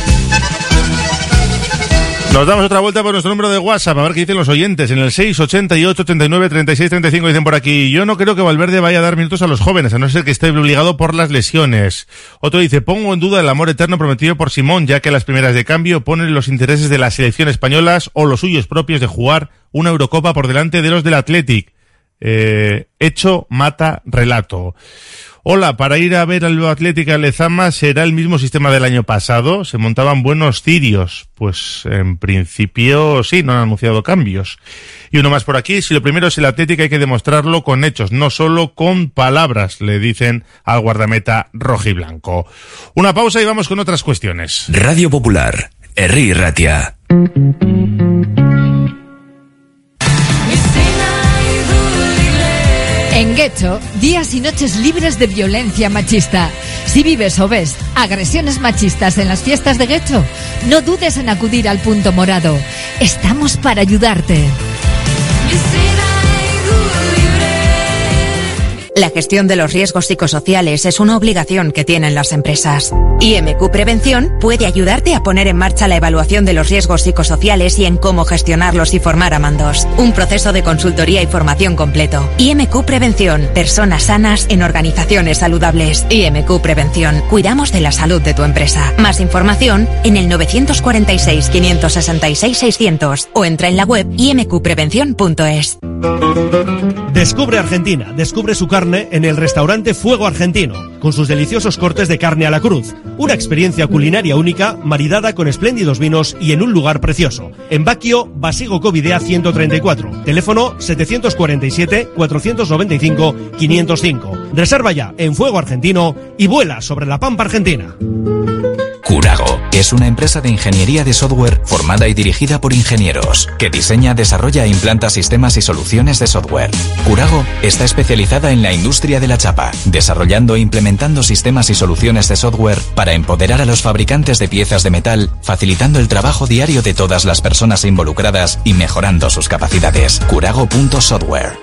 Speaker 5: Nos damos otra vuelta por nuestro número de WhatsApp a ver qué dicen los oyentes. En el seis ochenta y ocho, ochenta y nueve, treinta y seis, treinta y cinco dicen por aquí: yo no creo que Valverde vaya a dar minutos a los jóvenes, a no ser que esté obligado por las lesiones. Otro dice: pongo en duda el amor eterno prometido por Simón, ya que las primeras de cambio ponen los intereses de la selección españolas o los suyos propios de jugar una Eurocopa por delante de los del Athletic. Eh, hecho, mata, relato. Hola, para ir a ver al Atlético Lezama, ¿será el mismo sistema del año pasado? Se montaban buenos cirios. Pues en principio sí, no han anunciado cambios. Y uno más por aquí: si lo primero es el Atlético, hay que demostrarlo con hechos, no solo con palabras, le dicen al guardameta rojiblanco. Una pausa y vamos con otras cuestiones.
Speaker 4: Radio Popular, Herri Ratia.
Speaker 3: En Getxo, días y noches libres de violencia machista. Si vives o ves agresiones machistas en las fiestas de Getxo, no dudes en acudir al Punto Morado. Estamos para ayudarte.
Speaker 1: La gestión de los riesgos psicosociales es una obligación que tienen las empresas. I M Q Prevención puede ayudarte a poner en marcha la evaluación de los riesgos psicosociales y en cómo gestionarlos y formar a mandos. Un proceso de consultoría y formación completo. I M Q Prevención. Personas sanas en organizaciones saludables. I M Q Prevención. Cuidamos de la salud de tu empresa. Más información en el nueve cuatro seis, cinco seis seis, seiscientos o entra en la web i m q prevención punto es.
Speaker 2: Descubre Argentina. Descubre su carne en el restaurante Fuego Argentino, con sus deliciosos cortes de carne a la cruz. Una experiencia culinaria única, maridada con espléndidos vinos y en un lugar precioso. En Baquio, Basigo Covidea ciento treinta y cuatro. Teléfono setecientos cuarenta y siete, cuatrocientos noventa y cinco, quinientos cinco. Reserva ya en Fuego Argentino y vuela sobre la pampa argentina.
Speaker 8: Curago es una empresa de ingeniería de software formada y dirigida por ingenieros que diseña, desarrolla e implanta sistemas y soluciones de software. Curago está especializada en la industria de la chapa, desarrollando e implementando sistemas y soluciones de software para empoderar a los fabricantes de piezas de metal, facilitando el trabajo diario de todas las personas involucradas y mejorando sus capacidades. Curago punto software.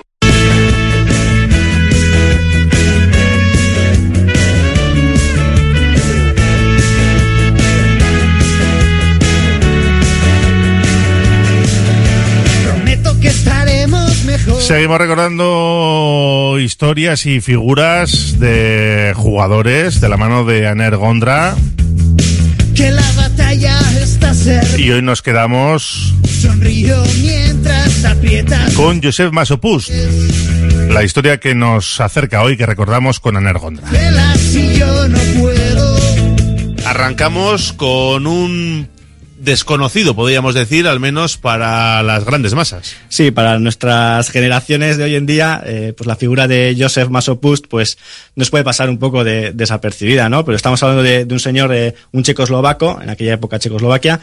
Speaker 5: Seguimos recordando historias y figuras de jugadores de la mano de Aner Gondra.
Speaker 12: Que la batalla está cerca.
Speaker 5: Y hoy nos quedamos
Speaker 12: Sonrío mientras aprietas
Speaker 5: con Josep Masopust, la historia que nos acerca hoy, que recordamos con Aner Gondra.
Speaker 12: Si yo no puedo.
Speaker 6: Arrancamos con un desconocido, podríamos decir, al menos para las grandes masas.
Speaker 7: Sí, para nuestras generaciones de hoy en día, eh, pues la figura de Josep Masopust, pues nos puede pasar un poco de, desapercibida, ¿no? Pero estamos hablando de, de un señor, eh, un checoslovaco, en aquella época Checoslovaquia,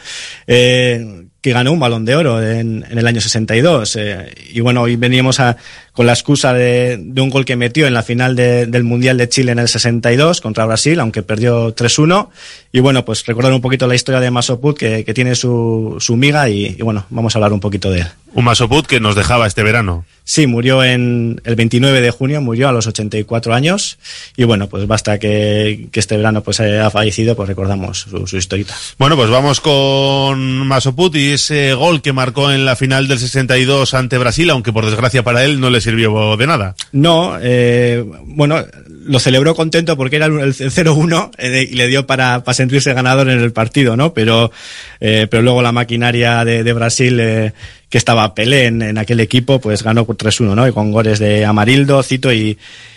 Speaker 7: eh, que ganó un Balón de Oro en, en el año sesenta y dos. Eh, y bueno, hoy veníamos a, con la excusa de, de un gol que metió en la final de, del Mundial de Chile en el sesenta y dos contra Brasil, aunque perdió tres uno. Y bueno, pues recordar un poquito la historia de Masopust, que, que tiene su, su miga, y, y bueno, vamos a hablar un poquito de él.
Speaker 6: Un Masopust que nos dejaba este verano.
Speaker 7: Sí, murió en el veintinueve de junio, murió a los ochenta y cuatro años, y bueno, pues basta que, que este verano pues haya fallecido, pues recordamos su, su historieta.
Speaker 6: Bueno, pues vamos con Masopust y ese gol que marcó en la final del sesenta y dos ante Brasil, aunque por desgracia para él no le sirvió de nada.
Speaker 7: No, eh, bueno, lo celebró contento porque era el cero uno eh, y le dio para, para sentirse ganador en el partido, ¿no? Pero, eh, pero luego la maquinaria de, de Brasil, eh, que estaba Pelé en, en aquel equipo, pues ganó tres uno, ¿no? Y con goles de Amarildo, Cito y,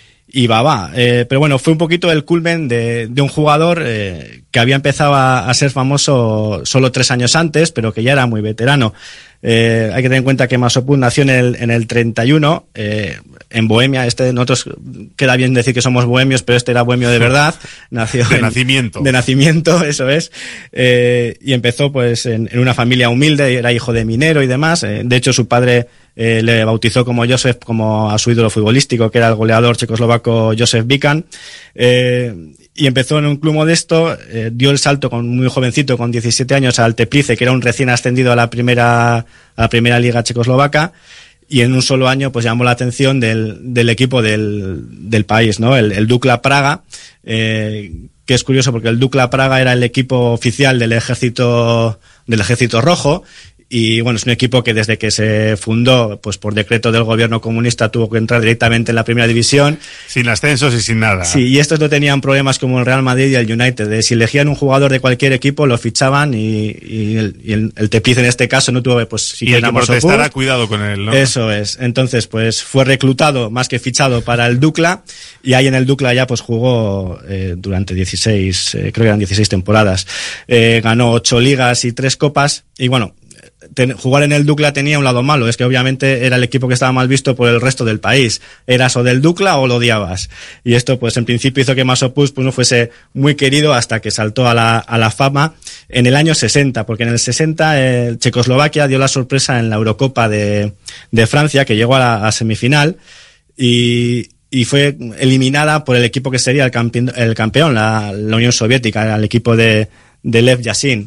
Speaker 7: y Babá. Eh, pero bueno, fue un poquito el culmen de, de un jugador eh, que había empezado a, a ser famoso solo tres años antes, pero que ya era muy veterano. Eh, hay que tener en cuenta que Masopust nació en el, en el treinta y uno, eh, en Bohemia. Este, nosotros queda bien decir que somos bohemios, pero este era bohemio de verdad. Nació
Speaker 6: de
Speaker 7: en,
Speaker 6: nacimiento.
Speaker 7: De nacimiento, eso es. Eh, y empezó pues en, en una familia humilde, era hijo de minero y demás. Eh, de hecho, su padre eh, le bautizó como Joseph, como a su ídolo futbolístico, que era el goleador checoslovaco Josef Bican. Eh, y empezó en un club modesto, eh, dio el salto con muy jovencito, con diecisiete años, al Teplice, que era un recién ascendido a la primera, a la primera liga checoslovaca, y en un solo año pues llamó la atención del, del equipo del, del país, ¿no? El, el Dukla Praga, eh, que es curioso porque el Dukla Praga era el equipo oficial del ejército, del ejército rojo. Y bueno, es un equipo que desde que se fundó, pues por decreto del gobierno comunista, tuvo que entrar directamente en la primera división.
Speaker 6: Sin ascensos y sin nada.
Speaker 7: Sí, y estos no tenían problemas como el Real Madrid y el United. De si elegían un jugador de cualquier equipo, lo fichaban, y, y el, y el, el Teplice en este caso no tuvo, pues si
Speaker 6: y el que protestará, cuidado con él, ¿no?
Speaker 7: Eso es. Entonces, pues fue reclutado más que fichado para el Dukla, y ahí en el Dukla ya pues jugó eh, durante dieciséis, eh, creo que eran dieciséis temporadas. Eh, ganó ocho ligas y tres copas, y bueno, Ten, jugar en el Dukla tenía un lado malo, es que obviamente era el equipo que estaba mal visto por el resto del país. Eras o del Dukla o lo odiabas. Y esto pues en principio hizo que Masopust pues no fuese muy querido hasta que saltó a la, a la fama en el año sesenta, porque en el sesenta eh, Checoslovaquia dio la sorpresa en la Eurocopa de, de Francia, que llegó a la a semifinal, y y fue eliminada por el equipo que sería el campeón, el campeón la, la Unión Soviética, el equipo de, de Lev Yashin.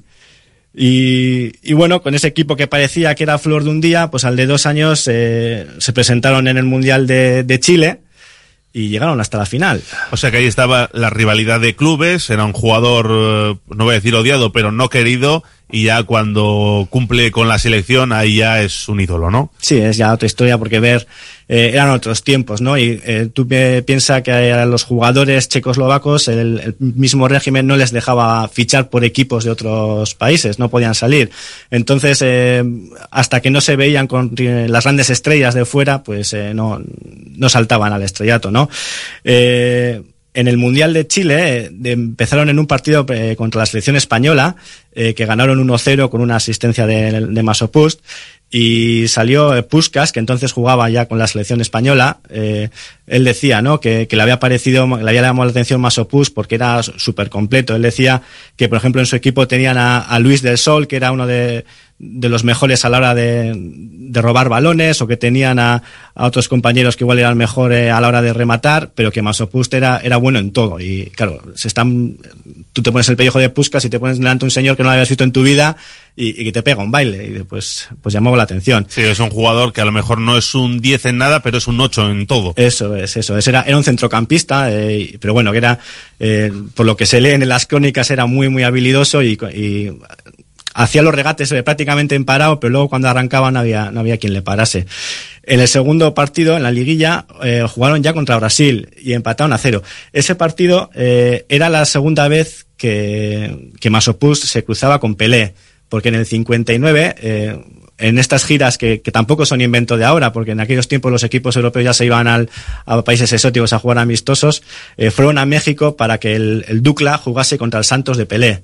Speaker 7: Y, y bueno, con ese equipo que parecía que era flor de un día, pues al de dos años eh, se presentaron en el Mundial de, de Chile y llegaron hasta la final.
Speaker 6: O sea que ahí estaba la rivalidad de clubes, era un jugador, no voy a decir odiado, pero no querido, y ya cuando cumple con la selección, ahí ya es un ídolo, ¿no?
Speaker 7: Sí, es ya otra historia, porque ver, eh, eran otros tiempos, ¿no? Y eh, tú piensas que a los jugadores checoslovacos el, el mismo régimen no les dejaba fichar por equipos de otros países, no podían salir. Entonces, eh, hasta que no se veían con las grandes estrellas de fuera, pues eh, no, no saltaban al estrellato, ¿no? Eh, En el Mundial de Chile eh, de, empezaron en un partido eh, contra la selección española, eh, que ganaron uno cero con una asistencia de, de Masopust, y salió Puskás, que entonces jugaba ya con la selección española. Eh, él decía, ¿no?, que, que le había parecido, le había llamado la atención Masopust porque era súper completo. Él decía que, por ejemplo, en su equipo tenían a, a Luis del Sol, que era uno de, de los mejores a la hora de, de robar balones, o que tenían a, a otros compañeros que igual eran mejor eh, a la hora de rematar, pero que Masopust era, era bueno en todo. Y claro, se están, tú te pones el pellejo de Puskás y te pones delante un señor que no lo habías visto en tu vida y, y que te pega un baile, y pues, pues llamó la atención.
Speaker 6: Sí, es un jugador que a lo mejor no es un diez en nada, pero es un ocho en todo.
Speaker 7: Eso es, eso es. Era, era un centrocampista, eh, pero bueno, que era, eh, por lo que se lee en las crónicas, era muy, muy habilidoso y, y hacía los regates eh, prácticamente en parado, pero luego cuando arrancaba no había, no había quien le parase. En el segundo partido, en la liguilla, eh, jugaron ya contra Brasil y empataron a cero. Ese partido eh, era la segunda vez que, que Masopust se cruzaba con Pelé, porque en el cincuenta y nueve, eh, en estas giras que, que tampoco son invento de ahora, porque en aquellos tiempos los equipos europeos ya se iban al, a países exóticos a jugar amistosos, eh, fueron a México para que el, el Dukla jugase contra el Santos de Pelé.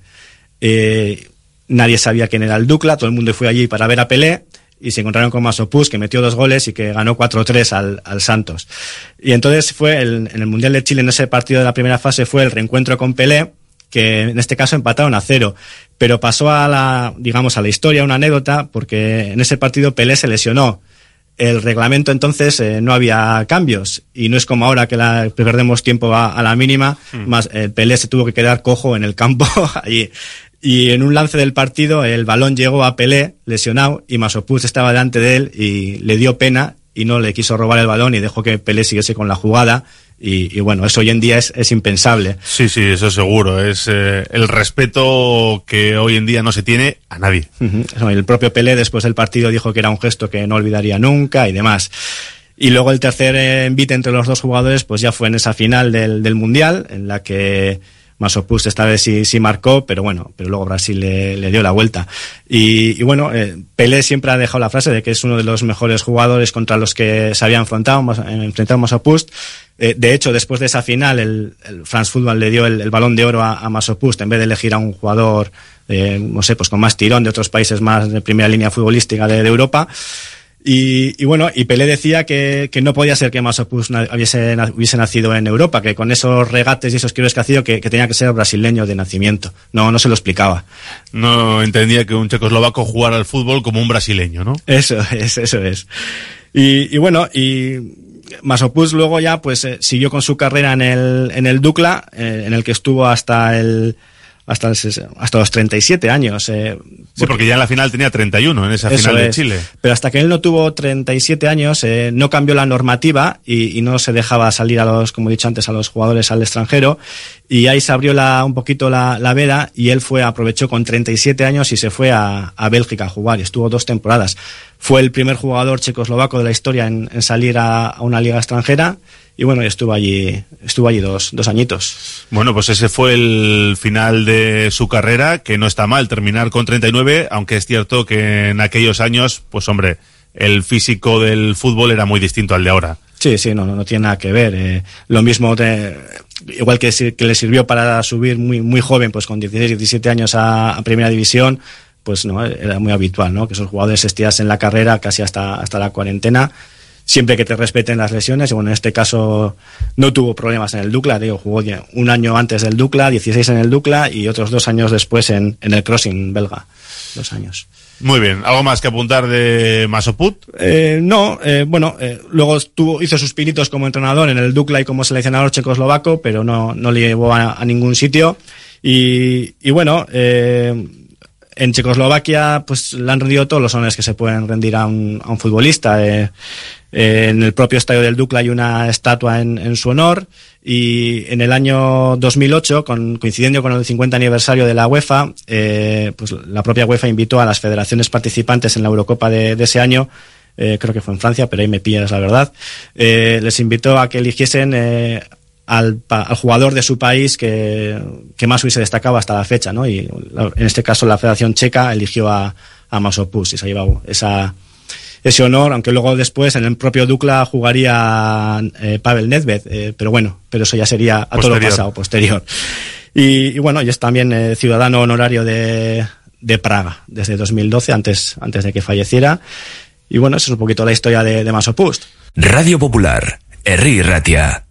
Speaker 7: Eh, nadie sabía quién era el Dukla, todo el mundo fue allí para ver a Pelé, y se encontraron con Masopust, que metió dos goles y que ganó cuatro tres al, al Santos. Y entonces fue el, en el Mundial de Chile, en ese partido de la primera fase, fue el reencuentro con Pelé, que en este caso empataron a cero, pero pasó a la, digamos, a la historia, una anécdota, porque en ese partido Pelé se lesionó. El reglamento entonces eh, no había cambios, y no es como ahora que la, perdemos tiempo a, a la mínima, mm. más eh, Pelé se tuvo que quedar cojo en el campo allí. Y en un lance del partido el balón llegó a Pelé lesionado y Masopust estaba delante de él y le dio pena y no le quiso robar el balón y dejó que Pelé siguiese con la jugada. Y, y bueno, eso hoy en día es, es impensable.
Speaker 6: Sí, sí, eso seguro. Es eh, el respeto que hoy en día no se tiene a nadie.
Speaker 7: Uh-huh. El propio Pelé después del partido dijo que era un gesto que no olvidaría nunca y demás. Y luego el tercer envite entre los dos jugadores pues ya fue en esa final del, del Mundial, en la que Masopust esta vez sí, sí marcó, pero bueno, pero luego Brasil le, le dio la vuelta. Y, y bueno, eh, Pelé siempre ha dejado la frase de que es uno de los mejores jugadores contra los que se había enfrentado, enfrentado Masopust. Eh, de hecho, después de esa final, el, el France Football le dio el, el balón de oro a, a Masopust en vez de elegir a un jugador, eh, no sé, pues con más tirón de otros países más de primera línea futbolística de, de Europa. Y, y bueno, y Pelé decía que, que no podía ser que Masopust hubiese, hubiese nacido en Europa, que con esos regates y esos kilos que ha sido, que, que tenía que ser brasileño de nacimiento. No, no se lo explicaba.
Speaker 6: No entendía que un checoslovaco jugara al fútbol como un brasileño, ¿no?
Speaker 7: Eso es, eso es. Y, y bueno, y Masopust luego ya pues eh, siguió con su carrera en el, en el Dukla, eh, en el que estuvo hasta el, hasta el, hasta los treinta y siete años. Eh,
Speaker 6: sí, porque ya en la final tenía treinta y uno, en esa final de
Speaker 7: es.
Speaker 6: Chile.
Speaker 7: Pero hasta que él no tuvo treinta y siete años, eh, no cambió la normativa y, y no se dejaba salir a los, como he dicho antes, a los jugadores al extranjero. Y ahí se abrió la, un poquito la, la veda y él fue, aprovechó con treinta y siete años y se fue a, a Bélgica a jugar y estuvo dos temporadas. Fue el primer jugador checoslovaco de la historia en, en salir a, a una liga extranjera. Y bueno, estuvo allí, estuvo allí dos, dos añitos.
Speaker 6: Bueno, pues ese fue el final de su carrera, que no está mal terminar con treinta y nueve, aunque es cierto que en aquellos años, pues hombre, el físico del fútbol era muy distinto al de ahora.
Speaker 7: Sí, sí, no, no, no tiene nada que ver. Eh, lo mismo, de, igual que, que le sirvió para subir muy, muy joven, pues con dieciséis, diecisiete años a, a Primera División, pues no, era muy habitual, ¿no? Que esos jugadores estirasen la carrera casi hasta, hasta la cuarentena, siempre que te respeten las lesiones. Y bueno, en este caso no tuvo problemas en el Dukla, digo, jugó un año antes del Dukla, dieciséis en el Dukla y otros dos años después en, en el Crossing belga, dos años.
Speaker 6: Muy bien, ¿algo más que apuntar de Masopust?
Speaker 7: Eh, no, eh, bueno, eh, luego tuvo, hizo sus pinitos como entrenador en el Dukla y como seleccionador checoslovaco, pero no, no le llevó a, a ningún sitio. Y, y bueno, eh, en Checoslovaquia pues le han rendido todos los honores que se pueden rendir a un, a un futbolista. Eh, eh, en el propio estadio del Dukla hay una estatua en, en su honor, y en el año dos mil ocho, con, coincidiendo con el cincuenta aniversario de la UEFA, eh, pues la propia UEFA invitó a las federaciones participantes en la Eurocopa de, de ese año, eh, creo que fue en Francia, pero ahí me pillas la verdad, eh, les invitó a que eligiesen eh, al, al jugador de su país que, que más hubiese destacado hasta la fecha, ¿no? Y la, en este caso la Federación Checa eligió a, a Masopust y se ha llevado esa, ese honor, aunque luego después en el propio Dukla jugaría eh, Pavel Nedved, eh, pero bueno, pero eso ya sería a posterior. Todo lo pasado, posterior. Y, y bueno, y es también eh, ciudadano honorario de, de Praga desde dos mil doce, antes, antes de que falleciera. Y bueno, esa es un poquito la historia de, de Masopust.
Speaker 4: Radio Popular, Herri Ratia.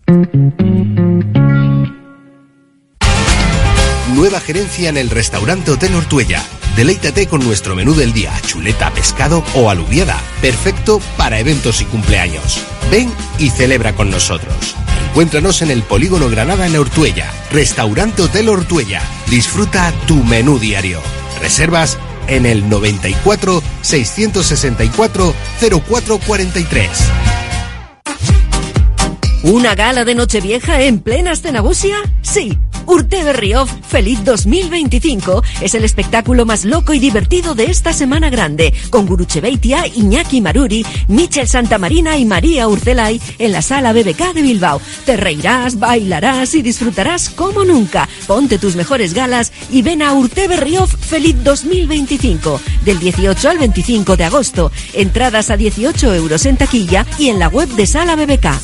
Speaker 9: Nueva gerencia en el restaurante Hotel Ortuella. Deleítate con nuestro menú del día, chuleta, pescado o alubiada. Perfecto para eventos y cumpleaños. Ven y celebra con nosotros. Encuéntranos en el Polígono Granada en Ortuella. Restaurante Hotel Ortuella. Disfruta tu menú diario. Reservas en el noventa y cuatro, seiscientos sesenta y cuatro, cero cuatro cuarenta y tres.
Speaker 11: ¿Una gala de Nochevieja en plena Escenagusia? Sí. Urte Berriozz Feliz dos mil veinticinco es el espectáculo más loco y divertido de esta semana grande, con Guruche Beitia, Iñaki Maruri, Michel Santamarina y María Urcelay en la Sala B B K de Bilbao. Te reirás, bailarás y disfrutarás como nunca. Ponte tus mejores galas y ven a Urte Berriozz Feliz dos mil veinticinco, del dieciocho al veinticinco de agosto. Entradas a dieciocho euros en taquilla y en la web de Sala B B K.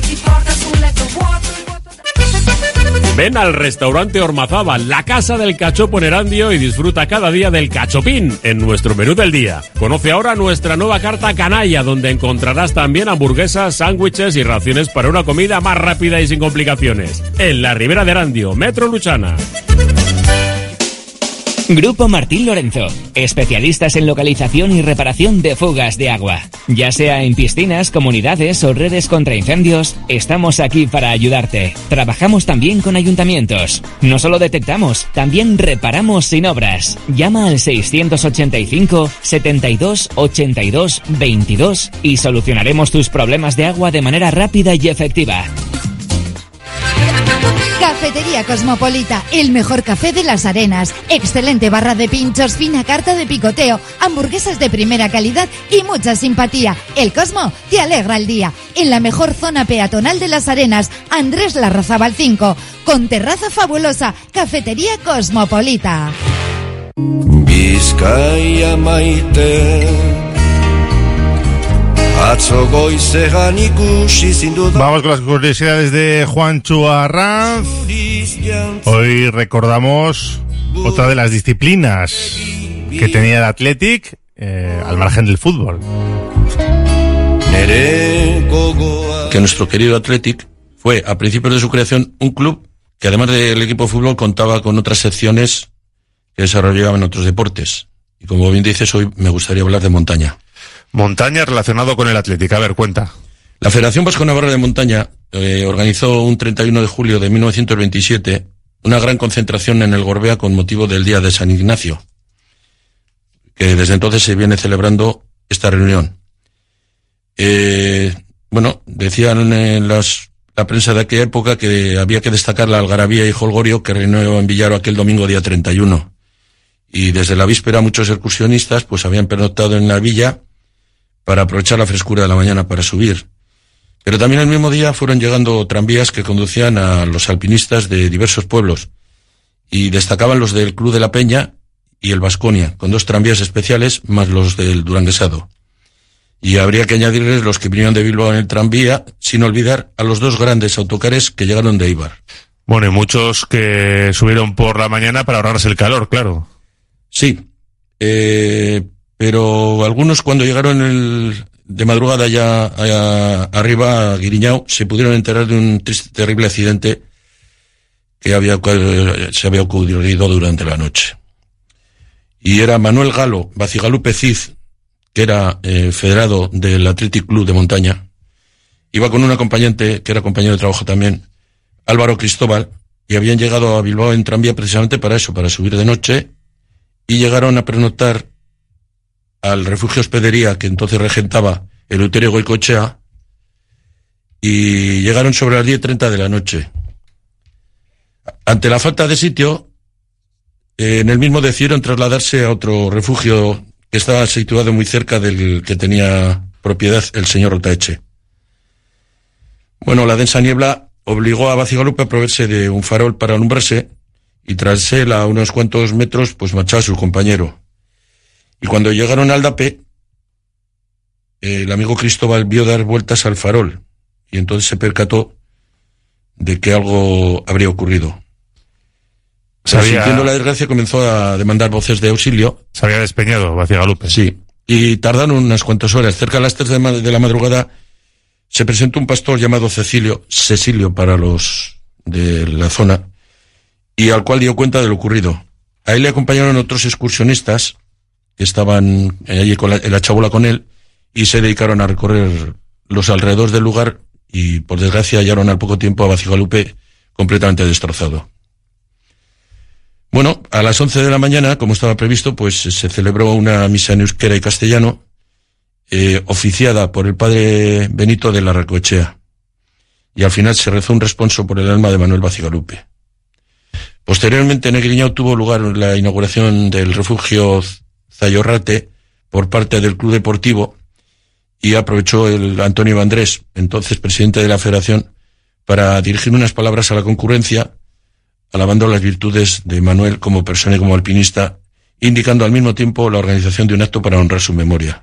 Speaker 20: Ven al restaurante Ormazábal, la casa del cachopo en Erandio, y disfruta cada día del cachopín en nuestro menú del día. Conoce ahora nuestra nueva carta canalla, donde encontrarás también hamburguesas, sándwiches y raciones para una comida más rápida y sin complicaciones. En la Ribera de Erandio, Metro Luchana.
Speaker 13: Grupo Martín Lorenzo, especialistas en localización y reparación de fugas de agua. Ya sea en piscinas, comunidades o redes contra incendios, estamos aquí para ayudarte. Trabajamos también con ayuntamientos. No solo detectamos, también reparamos sin obras. Llama al seiscientos ochenta y cinco, setenta y dos, ochenta y dos, veintidós y solucionaremos tus problemas de agua de manera rápida y efectiva.
Speaker 3: Cafetería Cosmopolita, el mejor café de Las Arenas. Excelente barra de pinchos, fina carta de picoteo, hamburguesas de primera calidad y mucha simpatía. El Cosmo te alegra el día. En la mejor zona peatonal de Las Arenas, Andrés Larrazábal cinco, con terraza fabulosa. Cafetería Cosmopolita.
Speaker 14: Bizkaia maite.
Speaker 5: Vamos con las curiosidades de Juancho Arranz. Hoy recordamos otra de las disciplinas que tenía el Athletic, eh, al margen del fútbol.
Speaker 25: Que nuestro querido Athletic fue, a principios de su creación, un club que además del equipo de fútbol contaba con otras secciones que desarrollaban otros deportes. Y como bien dices, hoy me gustaría hablar de montaña.
Speaker 6: Montaña relacionado con el Athletic. A ver, cuenta.
Speaker 25: La Federación Vasco-Navarra de Montaña eh, organizó un treinta y uno de julio de mil novecientos veintisiete una gran concentración en el Gorbea con motivo del Día de San Ignacio, que desde entonces se viene celebrando esta reunión. Eh, bueno, decían en las, la prensa de aquella época que había que destacar la algarabía y jolgorio que reinó en Villaro aquel domingo día treinta y uno. Y desde la víspera muchos excursionistas pues habían pernoctado en la villa para aprovechar la frescura de la mañana para subir. Pero también el mismo día fueron llegando tranvías que conducían a los alpinistas de diversos pueblos, y destacaban los del Club de la Peña y el Baskonia, con dos tranvías especiales más los del Duranguesado. Y habría que añadirles los que vinieron de Bilbao en el tranvía, sin olvidar a los dos grandes autocares que llegaron de Eibar.
Speaker 6: Bueno, y muchos que subieron por la mañana para ahorrarse el calor, claro.
Speaker 25: Sí, eh... pero algunos cuando llegaron el, de madrugada ya a, arriba a Guiriñao se pudieron enterar de un triste, terrible accidente que había, se había ocurrido durante la noche. Y era Manuel Galo Bacigalupe Cid, que era eh, federado del Athletic Club de Montaña. Iba con un acompañante, que era compañero de trabajo también, Álvaro Cristóbal, y habían llegado a Bilbao en tranvía precisamente para eso, para subir de noche, y llegaron a pernoctar al refugio hospedería que entonces regentaba Eleuterio Goicoechea, y llegaron sobre las diez y treinta de la noche. Ante la falta de sitio, eh, en el mismo decidieron trasladarse a otro refugio que estaba situado muy cerca del que tenía propiedad el señor Otaeche. Bueno, la densa niebla obligó a Bacigalupe a proveerse de un farol para alumbrarse, y tras él a unos cuantos metros pues marchaba su compañero. Y cuando llegaron al Dape, eh, el amigo Cristóbal vio dar vueltas al farol, y entonces se percató de que algo habría ocurrido.
Speaker 6: Sabía...
Speaker 25: Sintiendo la desgracia, comenzó a demandar voces de auxilio.
Speaker 6: Se había despeñado Bacigalupe.
Speaker 25: Sí. Y tardaron unas cuantas horas. Cerca de las tres de, ma- de la madrugada se presentó un pastor llamado Cecilio, Cecilio para los de la zona, y al cual dio cuenta de lo ocurrido. A él le acompañaron otros excursionistas que estaban allí con la, en la chabola con él y se dedicaron a recorrer los alrededores del lugar y, por desgracia, hallaron al poco tiempo a Bacigalupe completamente destrozado. Bueno, a las once de la mañana, como estaba previsto, pues se celebró una misa en euskera y castellano, eh, oficiada por el padre Benito de la Recoechea. Y al final se rezó un responso por el alma de Manuel Bacigalupe. Posteriormente, en Negriñao tuvo lugar la inauguración del refugio Zayorrate por parte del Club Deportivo, y aprovechó el Antonio Vandrés, entonces presidente de la Federación, para dirigir unas palabras a la concurrencia, alabando las virtudes de Manuel como persona y como alpinista, indicando al mismo tiempo la organización de un acto para honrar su memoria.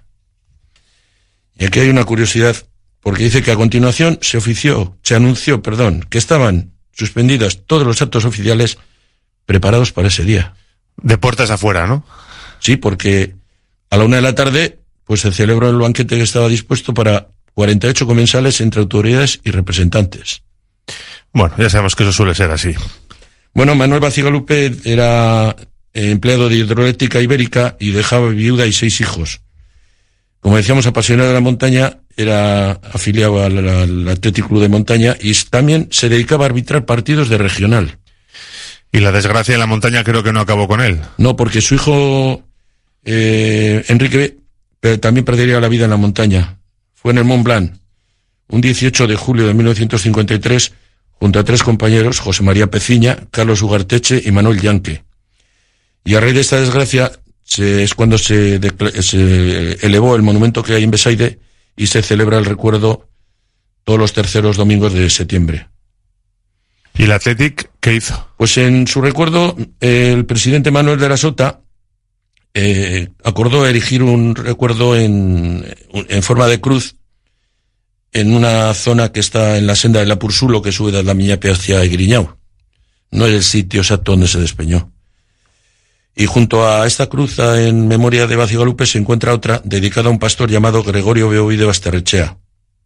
Speaker 25: Y aquí hay una curiosidad, porque dice que a continuación se ofició, se anunció, perdón, que estaban suspendidos todos los actos oficiales preparados para ese día.
Speaker 6: De puertas afuera, ¿no?
Speaker 25: Sí, porque a la una de la tarde pues se celebró el banquete que estaba dispuesto para cuarenta y ocho comensales entre autoridades y representantes.
Speaker 6: Bueno, ya sabemos que eso suele ser así.
Speaker 25: Bueno, Manuel Bacigalupe era empleado de Hidroeléctrica Ibérica y dejaba viuda y seis hijos. Como decíamos, apasionado de la montaña, era afiliado al, al Athletic Club de Montaña y también se dedicaba a arbitrar partidos de regional.
Speaker 6: Y la desgracia en la montaña creo que no acabó con él.
Speaker 25: No, porque su hijo eh, Enrique eh, también perdería la vida en la montaña. Fue en el Mont Blanc, un dieciocho de julio de mil novecientos cincuenta y tres, junto a tres compañeros, José María Peciña, Carlos Ugarteche y Manuel Yanque. Y a raíz de esta desgracia se, es cuando se, decla- se elevó el monumento que hay en Besaide y se celebra el recuerdo todos los terceros domingos de septiembre.
Speaker 6: ¿Y el Athletic qué hizo?
Speaker 25: Pues en su recuerdo, eh, el presidente Manuel de la Sota eh, acordó erigir un recuerdo en, en forma de cruz en una zona que está en la senda de la Pursulo, que sube desde la Miñape hacia Griñao. No es el sitio exacto donde se despeñó. Y junto a esta cruz, en memoria de Bacigalupe, se encuentra otra dedicada a un pastor llamado Gregorio Beoí de Basterrechea.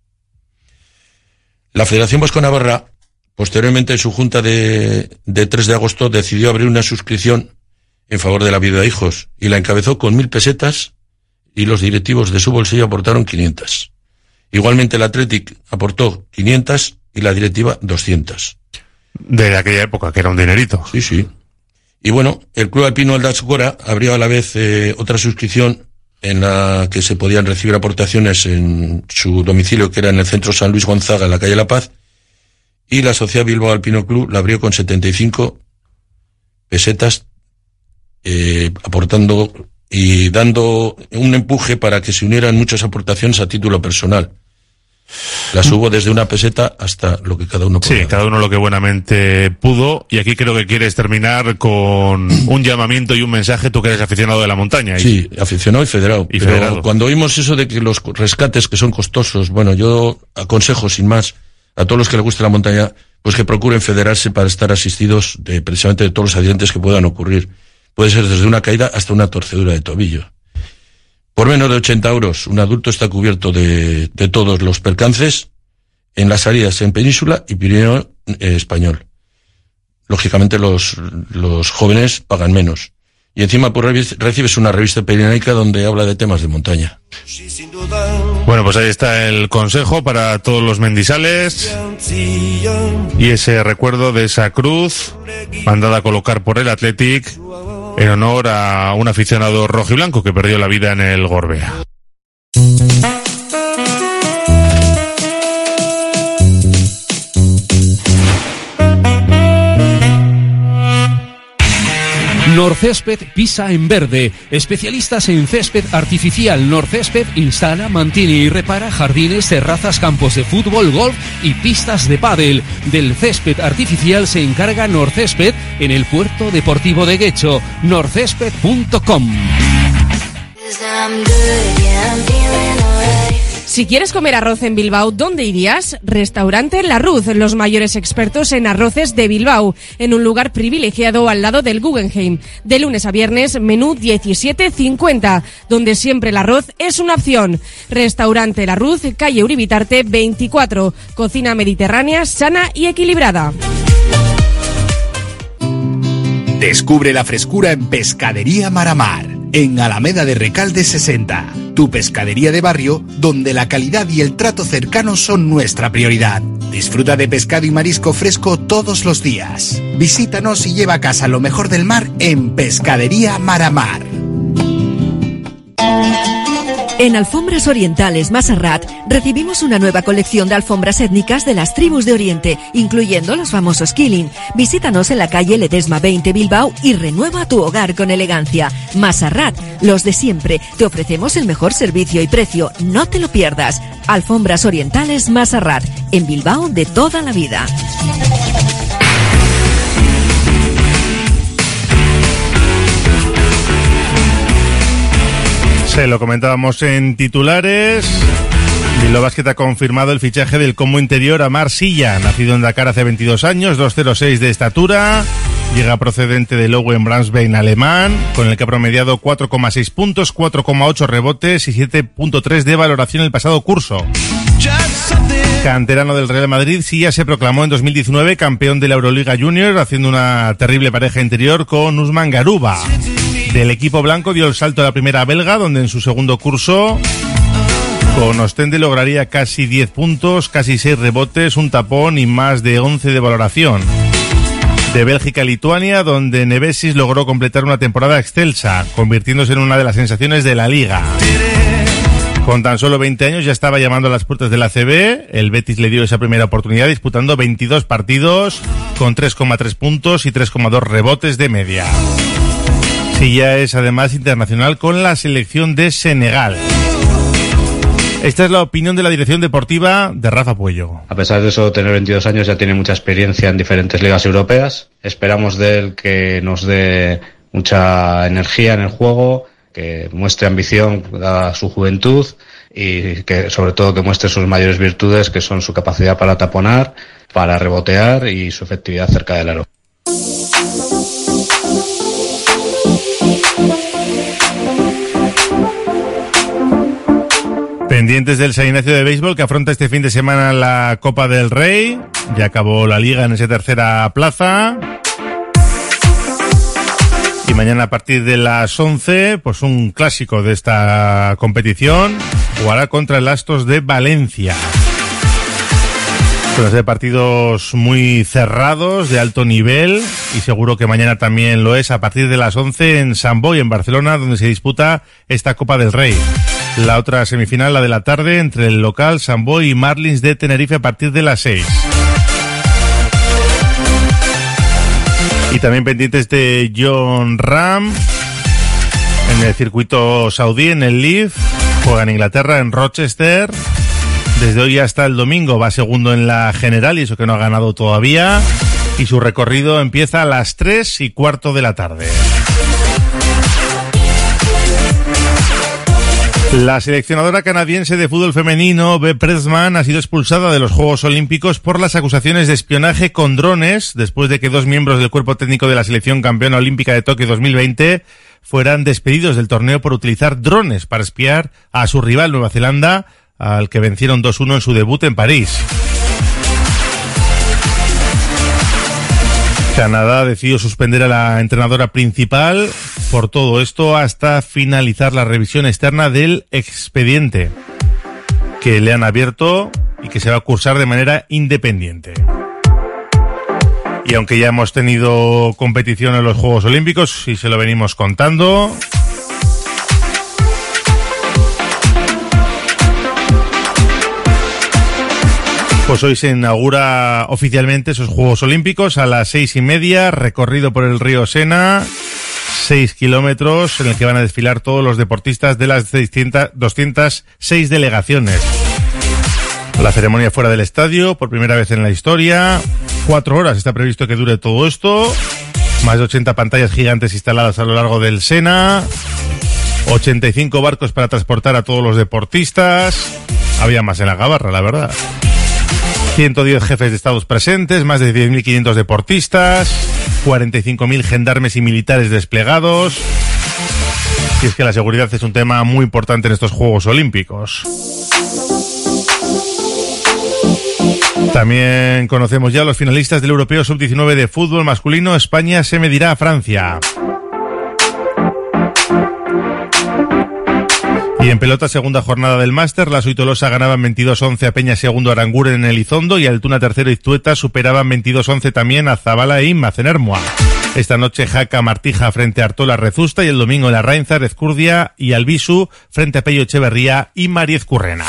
Speaker 25: La Federación Vasco-Navarra, posteriormente en su junta de, de tres de agosto, decidió abrir una suscripción en favor de la viuda de hijos y la encabezó con mil pesetas y los directivos de su bolsillo aportaron quinientas. Igualmente el Athletic aportó quinientas y la directiva doscientas.
Speaker 6: De aquella época, que era un dinerito.
Speaker 25: Sí, sí. Y bueno, el Club Alpino Aldascora abrió a la vez eh, otra suscripción en la que se podían recibir aportaciones en su domicilio, que era en el centro San Luis Gonzaga, en la calle La Paz, y la Sociedad Bilbao Alpino Club la abrió con setenta y cinco pesetas, eh, aportando y dando un empuje para que se unieran muchas aportaciones a título personal. Las hubo desde una peseta hasta lo que cada uno pudo.
Speaker 6: Sí, cada uno lo que buenamente pudo. Y aquí creo que quieres terminar con un llamamiento y un mensaje, tú que eres aficionado de la montaña.
Speaker 25: Sí, y... aficionado y federado.
Speaker 6: Y
Speaker 25: Pero
Speaker 6: federado.
Speaker 25: Cuando oímos eso de que los rescates que son costosos, bueno, yo aconsejo sin más a todos los que les guste la montaña, pues que procuren federarse para estar asistidos de precisamente de todos los accidentes que puedan ocurrir. Puede ser desde una caída hasta una torcedura de tobillo. Por menos de ochenta euros, un adulto está cubierto de, de todos los percances en las salidas en Península y Pirineo eh, Español. Lógicamente los, los jóvenes pagan menos. Y encima pues, recibes una revista pirenaica donde habla de temas de montaña.
Speaker 6: Bueno, pues ahí está el consejo para todos los mendisales y ese recuerdo de esa cruz mandada a colocar por el Athletic en honor a un aficionado rojiblanco que perdió la vida en el Gorbea.
Speaker 10: Norcésped pisa en verde. Especialistas en césped artificial. Norcésped instala, mantiene y repara jardines, terrazas, campos de fútbol, golf y pistas de pádel. Del césped artificial se encarga Norcésped en el puerto deportivo de Guecho. norcésped punto com.
Speaker 15: Si quieres comer arroz en Bilbao, ¿dónde irías? Restaurante La Ruz, los mayores expertos en arroces de Bilbao, en un lugar privilegiado al lado del Guggenheim. De lunes a viernes, menú diecisiete cincuenta, donde siempre el arroz es una opción. Restaurante La Ruz, calle Uribitarte veinticuatro, cocina mediterránea, sana y equilibrada.
Speaker 9: Descubre la frescura en Pescadería Maramar, en Alameda de Recalde sesenta. Tu pescadería de barrio, donde la calidad y el trato cercano son nuestra prioridad. Disfruta de pescado y marisco fresco todos los días. Visítanos y lleva a casa lo mejor del mar en Pescadería Maramar.
Speaker 11: En Alfombras Orientales Masarrat recibimos una nueva colección de alfombras étnicas de las tribus de Oriente, incluyendo los famosos Killing. Visítanos en la calle Ledesma veinte Bilbao y renueva tu hogar con elegancia. Masarrat, los de siempre. Te ofrecemos el mejor servicio y precio. No te lo pierdas. Alfombras Orientales Masarrat, en Bilbao de toda la vida.
Speaker 5: Se lo comentábamos en titulares. Bilbao Basket ha confirmado el fichaje del combo interior Amar Silla, nacido en Dakar hace veintidós años, dos cero seis de estatura. Llega procedente del Owen Braunschweig alemán, con el que ha promediado cuatro coma seis puntos, cuatro coma ocho rebotes y siete coma tres de valoración el pasado curso. Canterano del Real Madrid, Silla se proclamó en dos mil diecinueve campeón de la Euroliga Junior, haciendo una terrible pareja interior con Usman Garuba. Del equipo blanco dio el salto a la primera belga, donde en su segundo curso con Ostende lograría casi diez puntos, casi seis rebotes, un tapón y más de once de valoración. De Bélgica a Lituania, donde Nevesis logró completar una temporada excelsa, convirtiéndose en una de las sensaciones de la liga. Con tan solo veinte años ya estaba llamando a las puertas del A C B. El Betis le dio esa primera oportunidad disputando veintidós partidos con tres coma tres puntos y tres coma dos rebotes de media. Silla es además internacional con la selección de Senegal. Esta es la opinión de la dirección deportiva de Rafa Puello.
Speaker 16: A pesar de eso, tener veintidós años, ya tiene mucha experiencia en diferentes ligas europeas. Esperamos de él que nos dé mucha energía en el juego, que muestre ambición a su juventud y que sobre todo que muestre sus mayores virtudes, que son su capacidad para taponar, para rebotear y su efectividad cerca del aro.
Speaker 5: Pendientes del San Ignacio de Béisbol, que afronta este fin de semana la Copa del Rey. Ya acabó la liga en esa tercera plaza. Y mañana a partir de las once, pues un clásico de esta competición, jugará contra el Astos de Valencia. Van a ser partidos muy cerrados, de alto nivel, y seguro que mañana también lo es a partir de las once en Sant Boi, en Barcelona, donde se disputa esta Copa del Rey. La otra semifinal, la de la tarde, entre el local Sant Boi y Marlins de Tenerife a partir de las seis. Y también pendientes de Jon Rahm en el circuito saudí, en el Leaf. Juega en Inglaterra, en Rochester. Desde hoy hasta el domingo va segundo en la general, y eso que no ha ganado todavía. Y su recorrido empieza a las tres y cuarto de la tarde. La seleccionadora canadiense de fútbol femenino, Bev Pressman, ha sido expulsada de los Juegos Olímpicos por las acusaciones de espionaje con drones, después de que dos miembros del cuerpo técnico de la selección campeona olímpica de Tokio dos mil veinte fueran despedidos del torneo por utilizar drones para espiar a su rival Nueva Zelanda, al que vencieron dos uno en su debut en París. Canadá decidió suspender a la entrenadora principal por todo esto hasta finalizar la revisión externa del expediente que le han abierto y que se va a cursar de manera independiente. Y aunque ya hemos tenido competición en los Juegos Olímpicos y se lo venimos contando, pues hoy se inaugura oficialmente esos Juegos Olímpicos a las seis y media, recorrido por el río Sena, seis kilómetros en el que van a desfilar todos los deportistas de las doscientas seis delegaciones. La ceremonia fuera del estadio, por primera vez en la historia. Cuatro horas está previsto que dure todo esto. Más de ochenta pantallas gigantes instaladas a lo largo del Sena. ochenta y cinco barcos para transportar a todos los deportistas. había más en la gabarra, la verdad. ciento diez jefes de estados presentes, más de diez mil quinientos deportistas, cuarenta y cinco mil gendarmes y militares desplegados. Y es que la seguridad es un tema muy importante en estos Juegos Olímpicos. También conocemos ya los finalistas del Europeo sub diecinueve de fútbol masculino. España se medirá a Francia. Y en pelota, segunda jornada del máster, Laso y Tolosa ganaban veintidós once a Peña Segundo Aranguren en Elizondo y Altuna Tercero y Iztueta superaban veintidós once también a Zabala e Inmaz en Ermua. Esta noche Jaca Martija frente a Artola Rezusta y el domingo la Rainzar, Ezcurdia y Albisu frente a Pello Echeverría y Mariez Currena.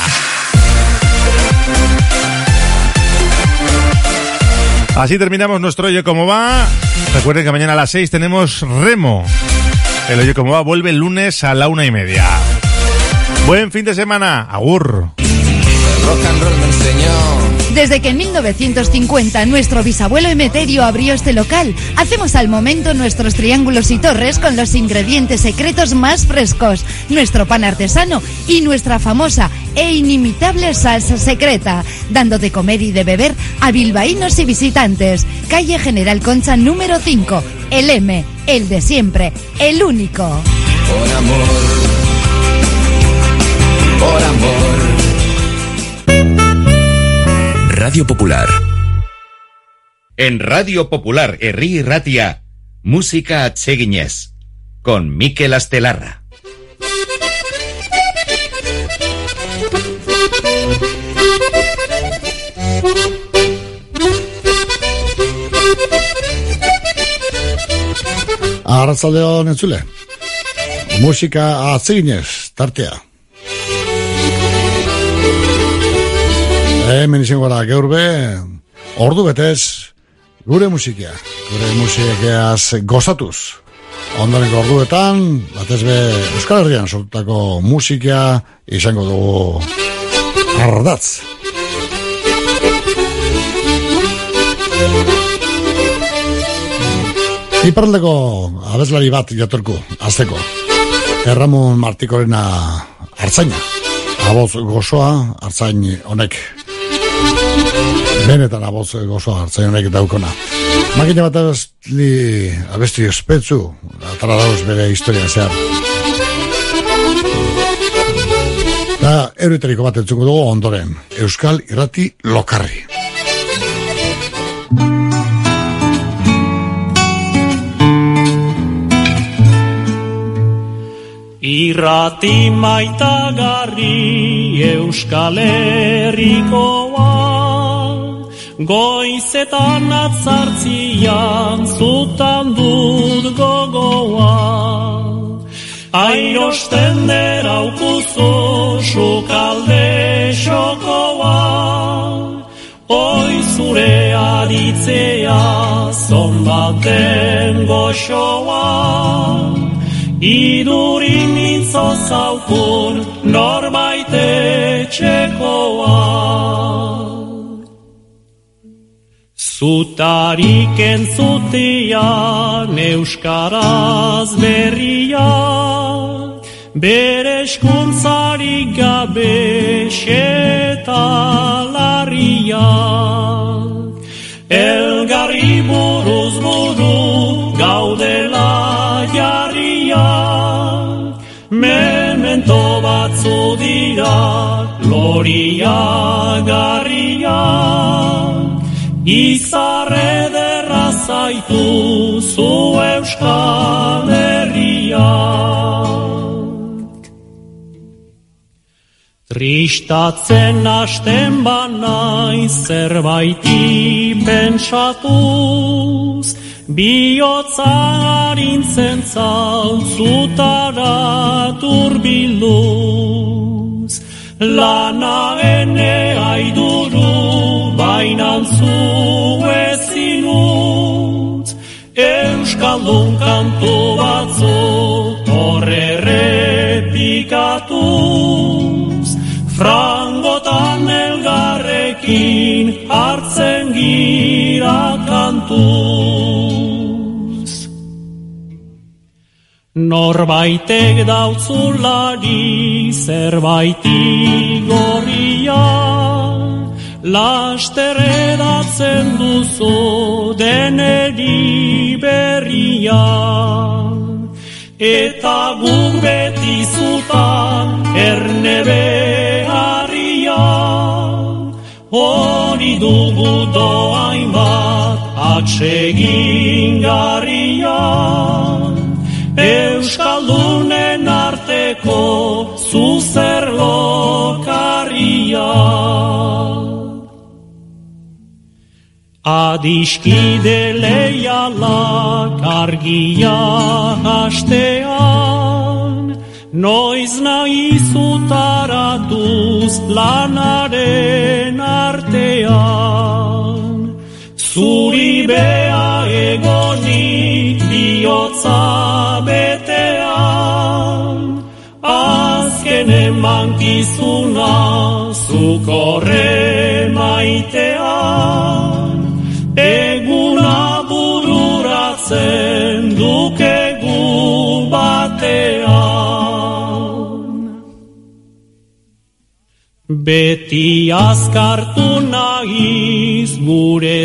Speaker 5: Así terminamos nuestro Oye Cómo Va. Recuerden que mañana a las seis tenemos remo. El Oye Cómo Va vuelve el lunes a la una y media. Buen fin de semana. Agur.
Speaker 17: Rock and roll me enseñó.
Speaker 18: Desde que en mil novecientos cincuenta nuestro bisabuelo Emeterio abrió este local, hacemos al momento nuestros triángulos y torres con los ingredientes secretos más frescos, nuestro pan artesano y nuestra famosa e inimitable salsa secreta, dando de comer y de beber a bilbaínos y visitantes. Calle General Concha número cinco, el M, el de siempre, el único.
Speaker 17: Por amor, por amor.
Speaker 4: Radio Popular.
Speaker 19: En Radio Popular Herri Ratia, música atseginez, con Mikel Astelarra.
Speaker 21: Arratzaldeon entzule. Musika atseginez, tartea. Hemen izango gara gaur be, ordu betez, gure musikia, gure musikiaz gozatuz. Ondorengo orduetan, batez be Euskal Herrian sortutako musikia izango dugu ardatz. Iparraldeko abeslari bat jatorku, azteko. Erramun Martikorena Artzaina. Aboz gozoa, Artzain honek. Benetan aboz gozoa, Artzain honek daukona. Makina bat abesti, abesti ospetsu, atara dauz bere historia zehar. Da, euretariko bat entzuko dugu ondoren. Euskal Irrati Lokarri.
Speaker 22: Irrati maitagarri Euskal Herrikoa, goizetan atzartzian zutan dut gogoa. Airosten deraukuzu sukalde xokoa, oi zure aditzea zonbaten goxoa. Idurin itzo zaukun norbait etxekoa. Zutarik entzutian euskaraz berria, bere eskuntzarik gabe xetalarria. Elgarri buruz buru gaudela jarria, memento batzu dira gloria garria. Izarre derra zaitu zu Euskal Herria. Tristatzen hasten banaiz zerbaiti pentsatuz, bihotza harintzen zautzutara turbilduz. Lana ene aiduru bainan zu ezinutz, Euskaldun kantu batzu horre repikatuz. Frangotan elgarrekin hartzen gira kantuz. Norbaitek dautzulari zerbait igorria, laster edatzen duzu deneri berria. Eta guk beti zutan erne beharria, hori dugu doain bat atsegin garria. Euskaldunen arteko zuzer lokarria. Adiskide leialak argia hastean, noiz nahi zutaratuz lanaren artean. Zuri bea egonik bihotza betean, azken emankizuna zukorre maitean. Eguna bururatzen dukegu batean. Beti azkartu nahiz gure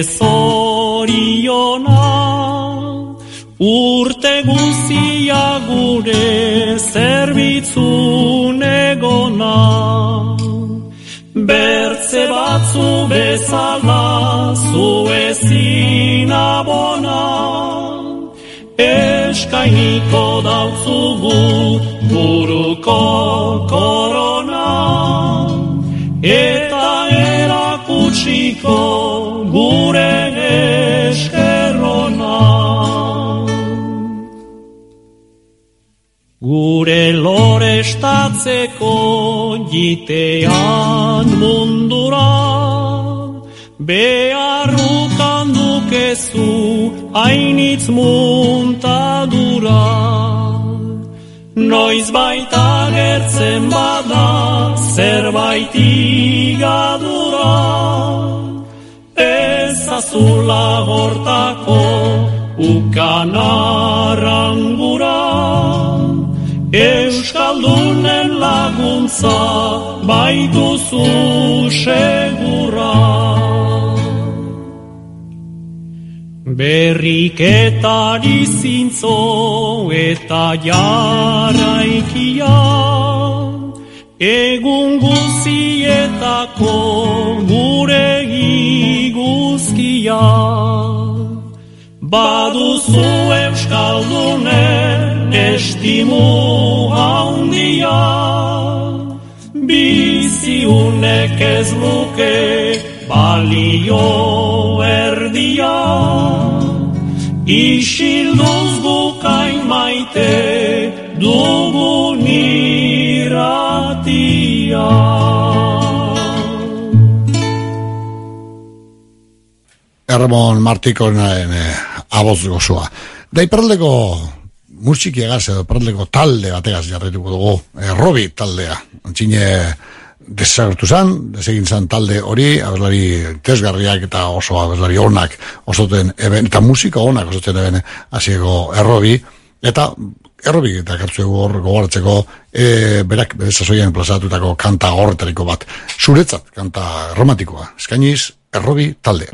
Speaker 22: zoriona, urte guzia gure zerbitzun egona. Bertze batzu bezala zu ezin abona, eskainiko dautzugu buruko korona, eta erakutsiko gure eskerrona. Gure lorestatzeko jitean mundura, beharrukan dukezu hainitz muntadura. Noiz baita gertzen bada zerbait igadura, ezazula hortako ukanarrangura. Euskaldunen laguntza baituzu segura. Berriketari zintzo eta jarraikia, egun guzietako gure iguzkia. Baduzu Euskaldunen estimu handia, biziunek ez luke balio erdia. Isilduz bukain maite dugun irratia.
Speaker 21: Erramon Martikonaren eh, aboz gozoa. Da iparraldeko musikiagaz edo iparraldeko talde bategaz jarretuko dugu, eh, Robi taldea. Antxine desagertu zan, desegin zan talde hori, abeslari tesgarriak eta oso abeslari onak osoten eben, eta musika onak osoten eben hasieko Errobi, eta Errobi eta kartzuegu hor gogoratzeko e, berak bezazoian plazatutako kanta horretariko bat. Zuretzat, kanta romantikoa. Eskainiz, Errobi talde.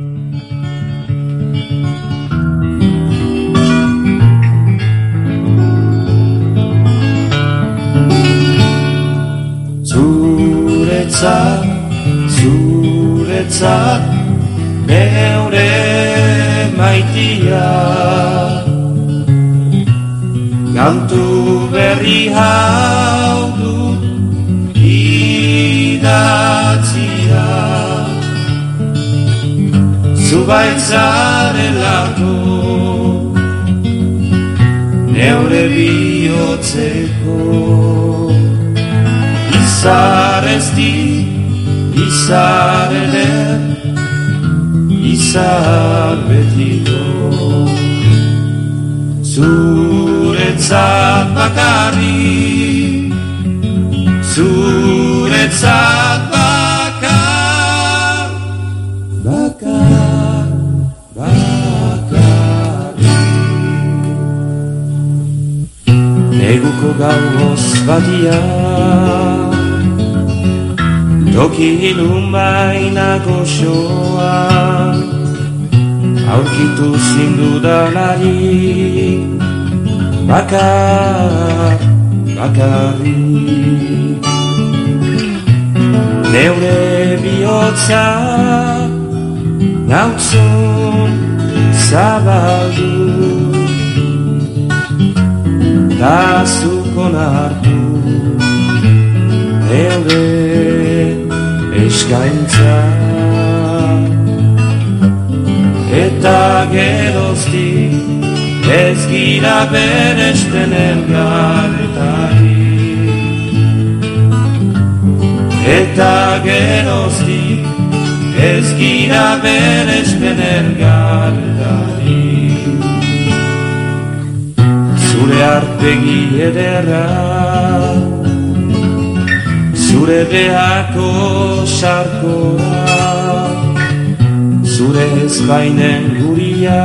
Speaker 14: Zuretzat, zuretzat, neure maitia, kantu berri hau du idatzia, zubaitzarelako neure bihotzeko. Izar ez di, izar eder, izar betiko. Zuretzat bakarri, zuretzat bakar, bakar, bakarri. gauhoz batia toki ilunbaina goxoa aurkitu zindudalari bakar, bakarri neure bihotza nautzun zabaldu da zukon hartu neure eskaintza eta geroztik ez gira beresten elgarretari eta geroztik ez gira beresten elgarretari zure arpegi ederra zure behako sarkora zure ezpainen guria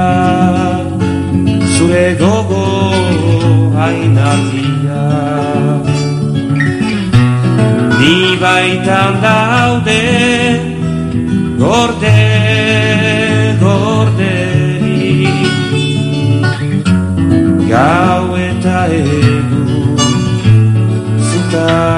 Speaker 14: zure gogo hainaldia ni baitan daude gorde gorderi gau eta egun zuta